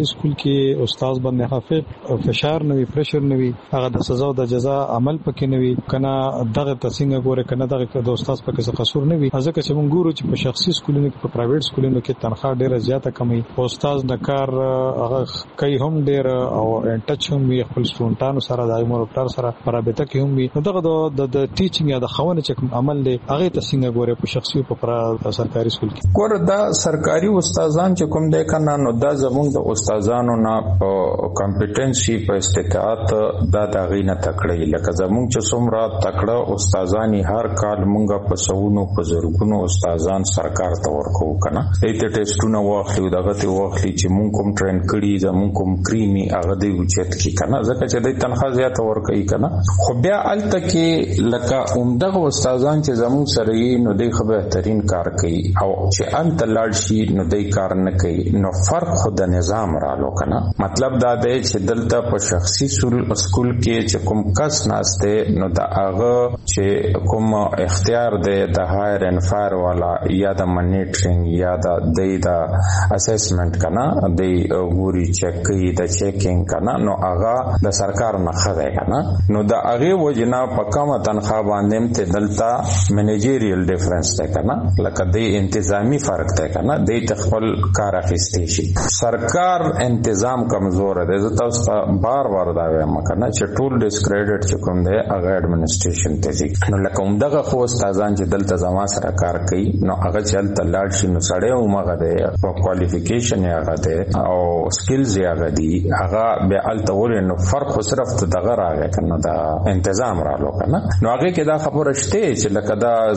کې استاد باندې خفه فشار نه وي پرشر نه وي هغه د سزا او د جزا عمل پکې نه وي کنه دغه تسنګ ګوره کنه دغه د استاد پکې څه قصور نه وي ځکه چې موږ ګورو چې په شخصي سکولونو کې په پرایویټ سکولونو کې تنخواه ډیره زیاته کمي استاد د کار هغه کوي هم ډیر او انټچ هم وي خپل سټوډنټانو سره د ایمورټر سره رابطه کې هم وي دغه د ټیچینګ یا د خونه چې عمل دی هغه تسنګ ګوره په شخصي په سرکاري سکول کې ګوره دا سرکاري استادان چې کوم دی کنه نو دا زموږ د استادانو نه په کمپټنسي په استطاعت دا د غینه تکړه لکه زموږ چې څومره تکړه استادانی هر کال مونږه په سونو په زرګونو استادان سرکار ته ورکو کنه ایته ټیسټونه واخلو دغه ته واخلي چې مونږ کوم ټرین کړي زموږ کوم کریمي هغه دی اوچت کی کنه ځکه چې د تنخواه زیاته ورکوي کنه خو بیا الته کې لکه عمدغه استادان چې زموږ سره یې نو د خبره بهترین کار کوي او چې انت لاړ شي نو دای کار نه کوي نو فرق خود د نظام رالو کنه مطلب دا دی چې دلته په شخصي سکول کې چې کوم کس ناشته نو دا هغه چې کوم اختیار دی د هایر ان فایر والا یا د منیټرینګ یا د د د اسسمنت کنه د ګوري چک کوي د چیکینګ کنه نو هغه د سرکار نه خره کنه نو دا هغه وجنا په کومه تنخواه باندې ته دلته منیجریل ډیفرنس ده کنه لکه د انتظامی فرق ده کنه د تخپل کار اخیستی شي سرکار تنظیم کمزور دی زه تاسو ته بار بار دا وایم کنه چې ټول ډیسکریډټ چې کوم دی هغه اډمنسټریشن ته ځي نو لکه همدغه خو استادان چې دلته زما سره کار کوي نو هغه چې تل لاړ شي نو سړی همغه دی په کوالیفیکیشن یې هغه دی او سکلز یې هغه دی هغه به الته ولې نو فرق صرف دغه راغی کنه دا تنظیم رالو کنه نو هغه کې دا خبره شته چې لکه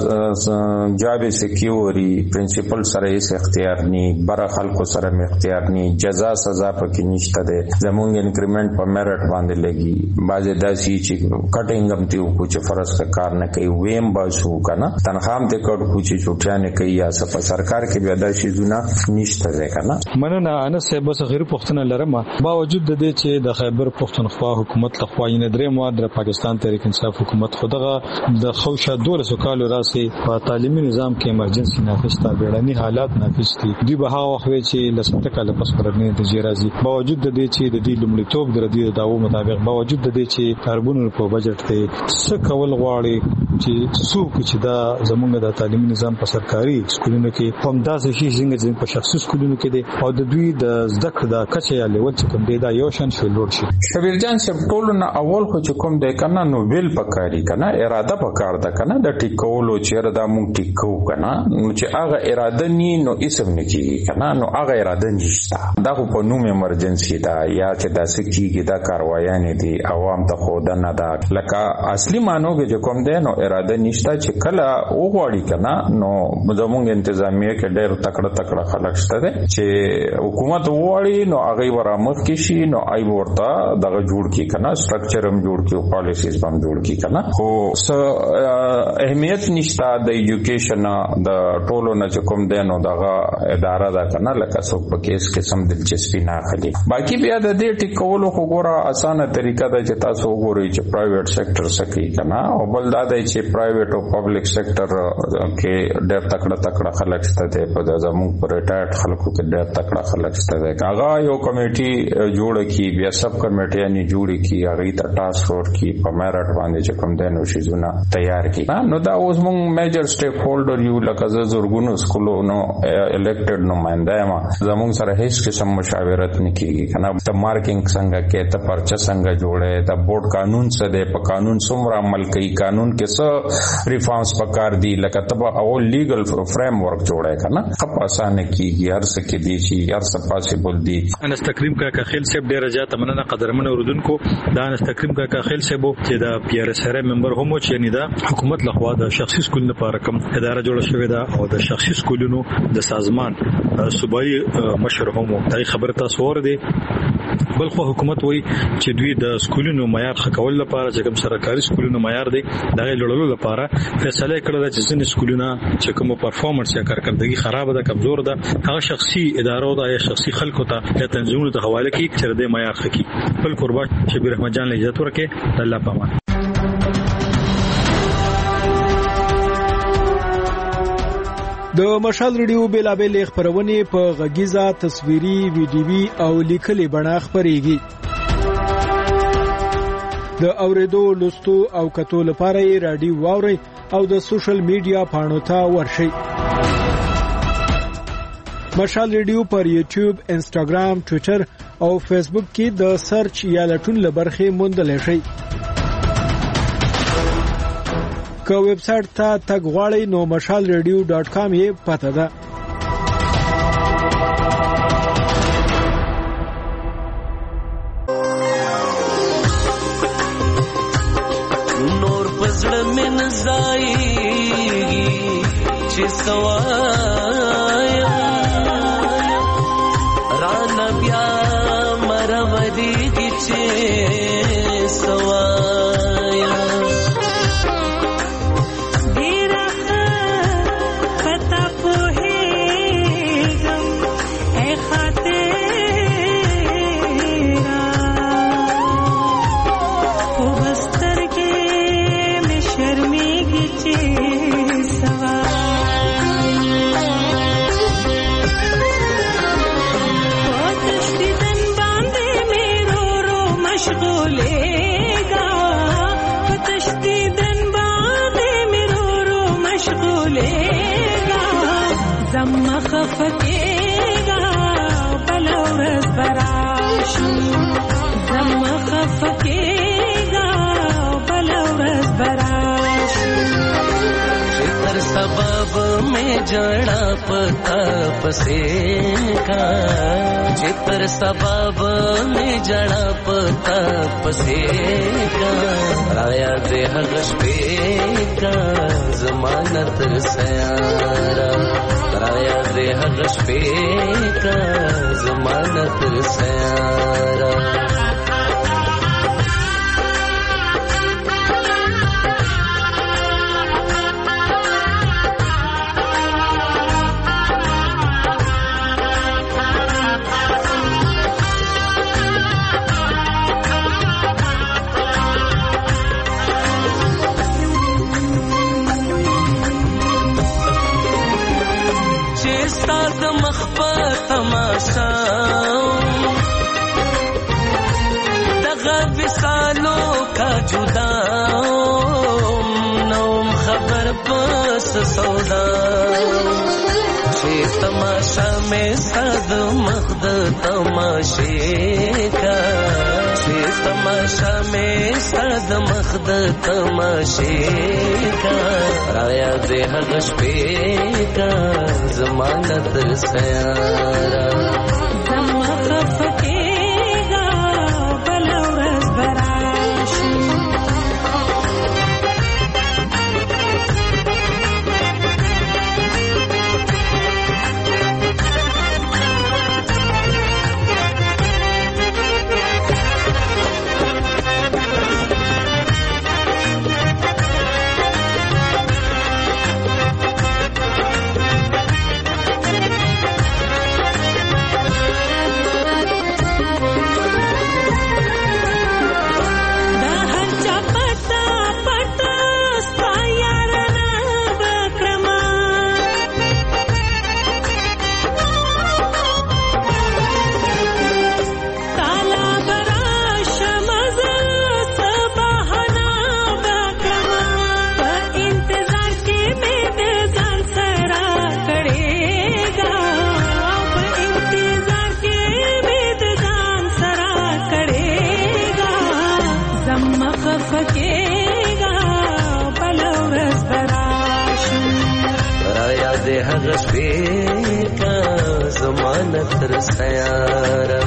دا جاب سکیوري پرنسپل سره یې اختیار ني بر خلکو سره اختیار ني جزا سزا پکې نشته ده زمونږ انکریمنٹ په میرټ باندې لګي بعضی داسي چې کټینګ هم تیو کو چې فرض کا کار نه کوي ویم باسو کنه تنخوام ته کټ کو چې چوټیا نه کوي یا سپ سرکار کې بیا داسي زونه نشته ده کنه مننه انا سه بس غیر پښتنه لرم باوجود د دې چې د خیبر پښتونخوا حکومت لخوا یې درې مو د پاکستان تحریک انصاف حکومت خودغه د خوشا دولسو کالو راسي په تعلیمي نظام کې ایمرجنسي نافذ تا بیړني حالات نافذ دي دی به هغه وخت چې لسمته کال پس پرګنې د جیرازي باوجود د دې چې د دې لومړیتوب د ردی داو مطابق باوجود د دې چې کاربن په بجټ ته څه کول غواړي چې څوک چې دا زمونږ د تعلیمي نظام په سرکاري سکولونو کې هم داسې شي څنګه په شخصي سکولونو کې دي او د دوی د زده کړې د کچې یا لیول چې کوم دی دا یو شان شو لوړ شي شبیر جان صاحب ټول نه اول خو چې کوم دی کنه نو ویل پکاري کنه اراده پکار ده کنه د ټیکولو چې دا مونږ ټیکو کنه نو چې هغه اراده ني نو اسم نه کیږي کنه نو هغه اراده نشته دا خو په نوم ایمرجنسي دا یا چې دا سکیږي دا کاروایان دي عوام ته خو د نه دا لکه اصلي مانو کې کوم دی نو اراده نشته چې کله وګواړي کنه نو زموږ انتظامیه کې ډېر تکړه تکړه خلک شته دي چې حکومت وواړي نو هغه ورامخ کې شي نو آی ورته دغه جوړ کی کنه سټرکچر هم جوړ کی او پالیسیز هم جوړ کی کنه خو س اهمیت نشته د ایجوکیشن د ټولو نه چې کوم دی نو دغه اداره ده کنه لکه څوک په کیس کې سم دلچسپي نه اخلي باقي بیا د دې ټیکولو خو ګوره اسانه طریقه ده چې تاسو وګورئ چې پرایویټ سېکټر سکی کنه او بل دا دی چې پرایویټ او پبلک سېکټر کې ډېر تکړه تکړه خلک شته دي په زموږ پر ریټایرډ خلکو کې ډېر تکړه خلک شته دي هغه یو کمیټي جوړ کی بیا سب کمیټي نه جوړ کی هغه ته ټاسک فورس کی په میرټ باندې چې کوم دی نو شي زونه تیار کی نو دا اوس موږ میجر سټیک هولډر یو لکه زرګونو سکولونو الیکټډ نمائنده ما زموږ سره هیڅ قسم مشاورت نه کیږي کنه ته مارکینګ څنګه کې ته پرچا څنګه جوړه ته بورډ قانون څه دی په قانون څومره عمل کوي قانون کې څه ریفارمز پکار دي لکه ته او لیګل فریم ورک جوړه کنه خپ اسانه کیږي هر څه کې دي چې هر څه پاسبل دي انس تکریم کا خیل صاحب ډیر زیات مننه قدرمن اوردونکو دا انس تکریم کا خیل صاحب چې دا پی ار اس ار ممبر هم چې نه دا حکومت لخوا د شخصي سکول لپاره کوم اداره جوړه شوې ده او د شخصي سکولونو د سازمان صوبایي مشر هم دا خبره تاسو ور دي بل خو حکومت وایي چې دوی د سکولونو معیار خکول لپاره چې کوم سرکاري سکولونو معیار دي دا لړلو لپاره فیصله کړل چې ځینې سکولونه چې کوم پرفارمنس یا کارکردګي خراب ده کمزور ده هغه شخصي ادارو دا یا شخصي خلکو ته یا تنظیمونو ته حواله کړي چې د معیار خکې بل قربان شبیر احمد جان له اجازه ورکړي الله پامان د مشال ریډیو بیلابل خبرونه په غږیزه تصویري ویډیوي او لیکلي بڼه خبريږي. د اوریدو لوستو او کتو لپاره یې رادیو واوري او د سوشل میډیا پاڼو ته ورشئ. مشال ریډیو پر یوټیوب، انسټاګرام، ټوئیټر او فیسبوک کې د سرچ یا لټون لبرخې موندلی شئ. که ویب سایټ ته تګ غواړئ نو مشال ریډیو ډاټ کام یې پته ده. نور پزړه من زای چې سوایا رانا بیا مرودی کی چې سوایا زما خفقېږه بل ورځ به راشي زما خفقېږه بل ورځ به راشي چې تر سبب مې جړه پتا پسې کا چې تر سبب مې جړه پتا پسې کا رایا دې هغه شپې کا زمانه تر سیاره رایا دې هغه شپې کا زمانه تر سیاره دغه وسالو کا جدا نوم خبر پس سودا چې تماشا میں صد مخد تماشے کا چې تماشا میں صد مخد تماشے کا رایا دې هغه شپې کا زمانه تر سیاره زما خفقېږه بل ورځ به راشي هغه شپې کا زمانه تر سیاره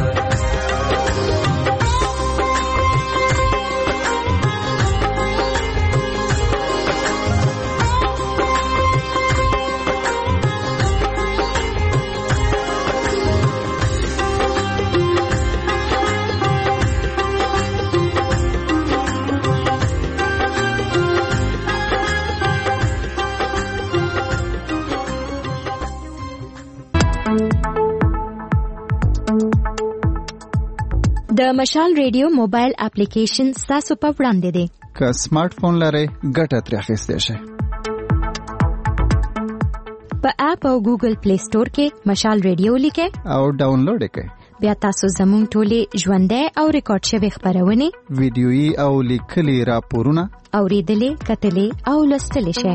د مشال ریډیو موبایل اپلیکیشن تاسو په وړاندې دی. که سمارټ فون لرئ ګټه ترې اخیستی شئ. په اپ او ګوګل پلی سٹور کې مشال ریډیو لیکه او ډاونلوډ کړئ. بیا تاسو زموږ ټولې ژوندۍ او ریکارډ شوی خبرونه ویډیويي او لیکلي راپورونه اوریدلې کتلې او لوستلې شئ.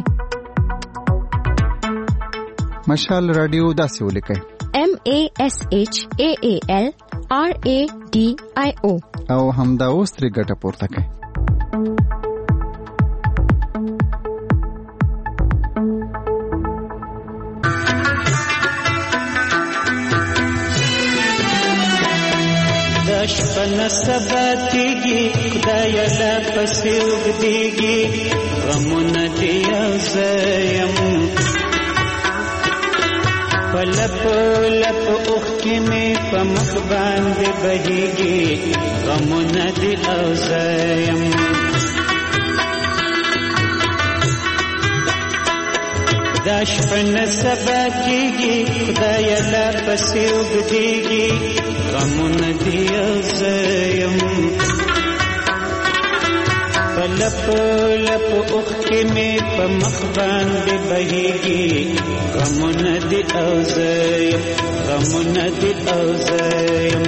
مشال رادیو داسې ولیکئ: M A S H A A L R A D I O او همدا اوس ترې ګټه پورته کړئ. دشپن سبا کیږي خدای لا پسې وګديږي غمونه دي زیم پلپ لپ اوخ کې مې په مخ باندې بهيږي غمونه دي زیم دشپن سبا کیږي خدای لا پسې وګديږي غمونه دي زیم پلپ لپ اوخ کې مې په مخ باندې بهيږي غمونه دي زیم غمونه دي زیم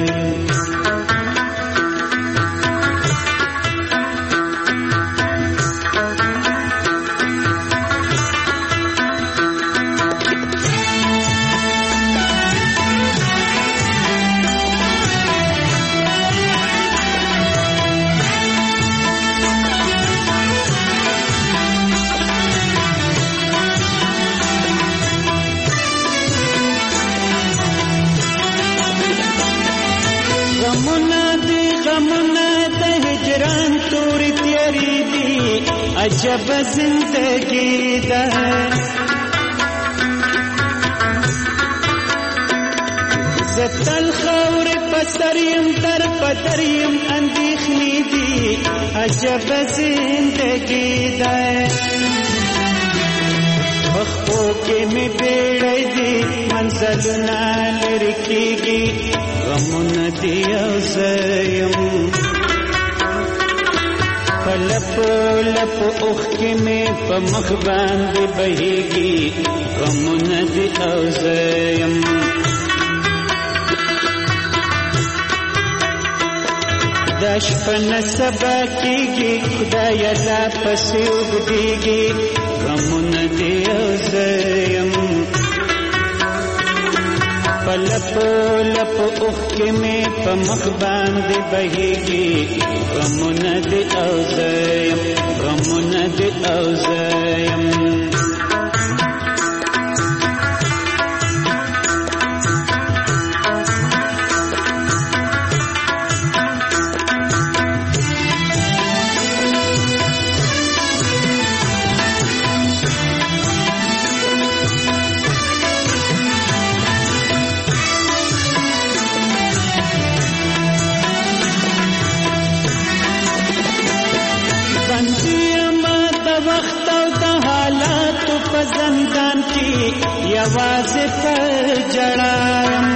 عجب زندگی ده زتل خور پسریم در پدریم اندیخنی دی عجب زندگی ده بخو کې می بیړې دی منزلونه لرکیږي غمونه دی زیم لپ لپ اوخ کې مې په مخ باندې بهيږي غمونه دي زیم دشپن سبا کیږي خدای لا پسې وګديږي غمونه دي زیم پلپ لپ اوخ کې مې په مخ باندې بهيږي غمونه دي زیم غمونه دي زیم زندان کی یواز پر جڑایم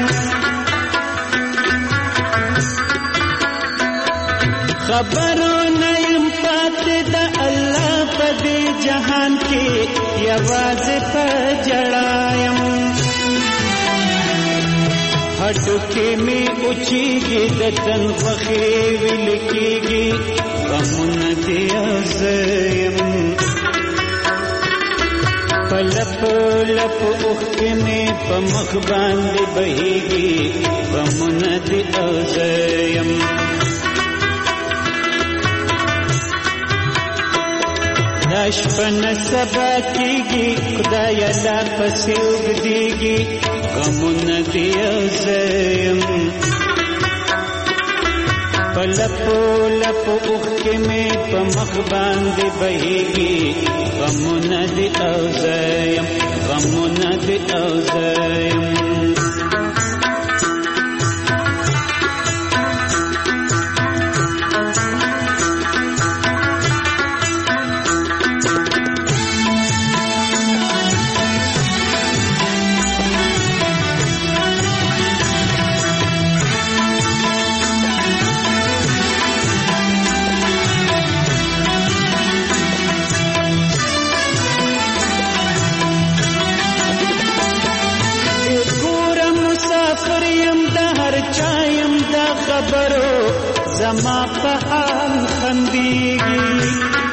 خبرو نیم پات دا اللہ پدی جہان کی یواز پر جڑایم ہڈو کی می اچھی گی دتن وخی ولکی گی غمون دی زیم پلپ لپ اوخ کې مې په مخ باندې بهيږي غمونه دي زیم دشپن سبا کیږي خدای لا پسې وګديږي غمونه دي زیم پلپ لپ اوخ کې مې په مخ باندې بهيږي غمونه دي زیم غمونه دي زیم خبرو زما په حال خندېږي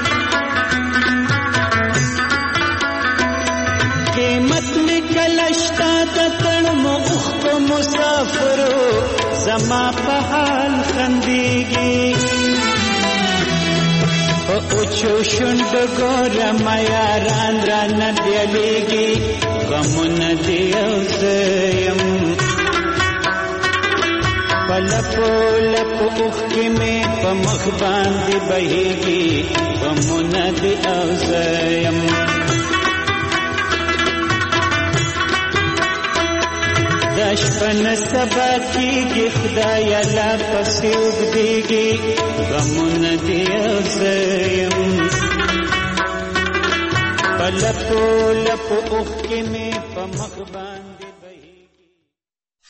قیمت می کلشتا د تړمو اوښ په مسافرو زما په حال خندېږي په اوچو شونډو ګورم یاران رانه بیلیږي غمونه دې یو زه یم په لپو لپو اوښکې مې په مخ باندې بهیږي غمونه دې یو زه یم دا شپه نه سبا کېږي خدایه لا پسې اوږدېږي غمونه دې یو زه یم په لپو لپو اوښکې مې په مخ باندې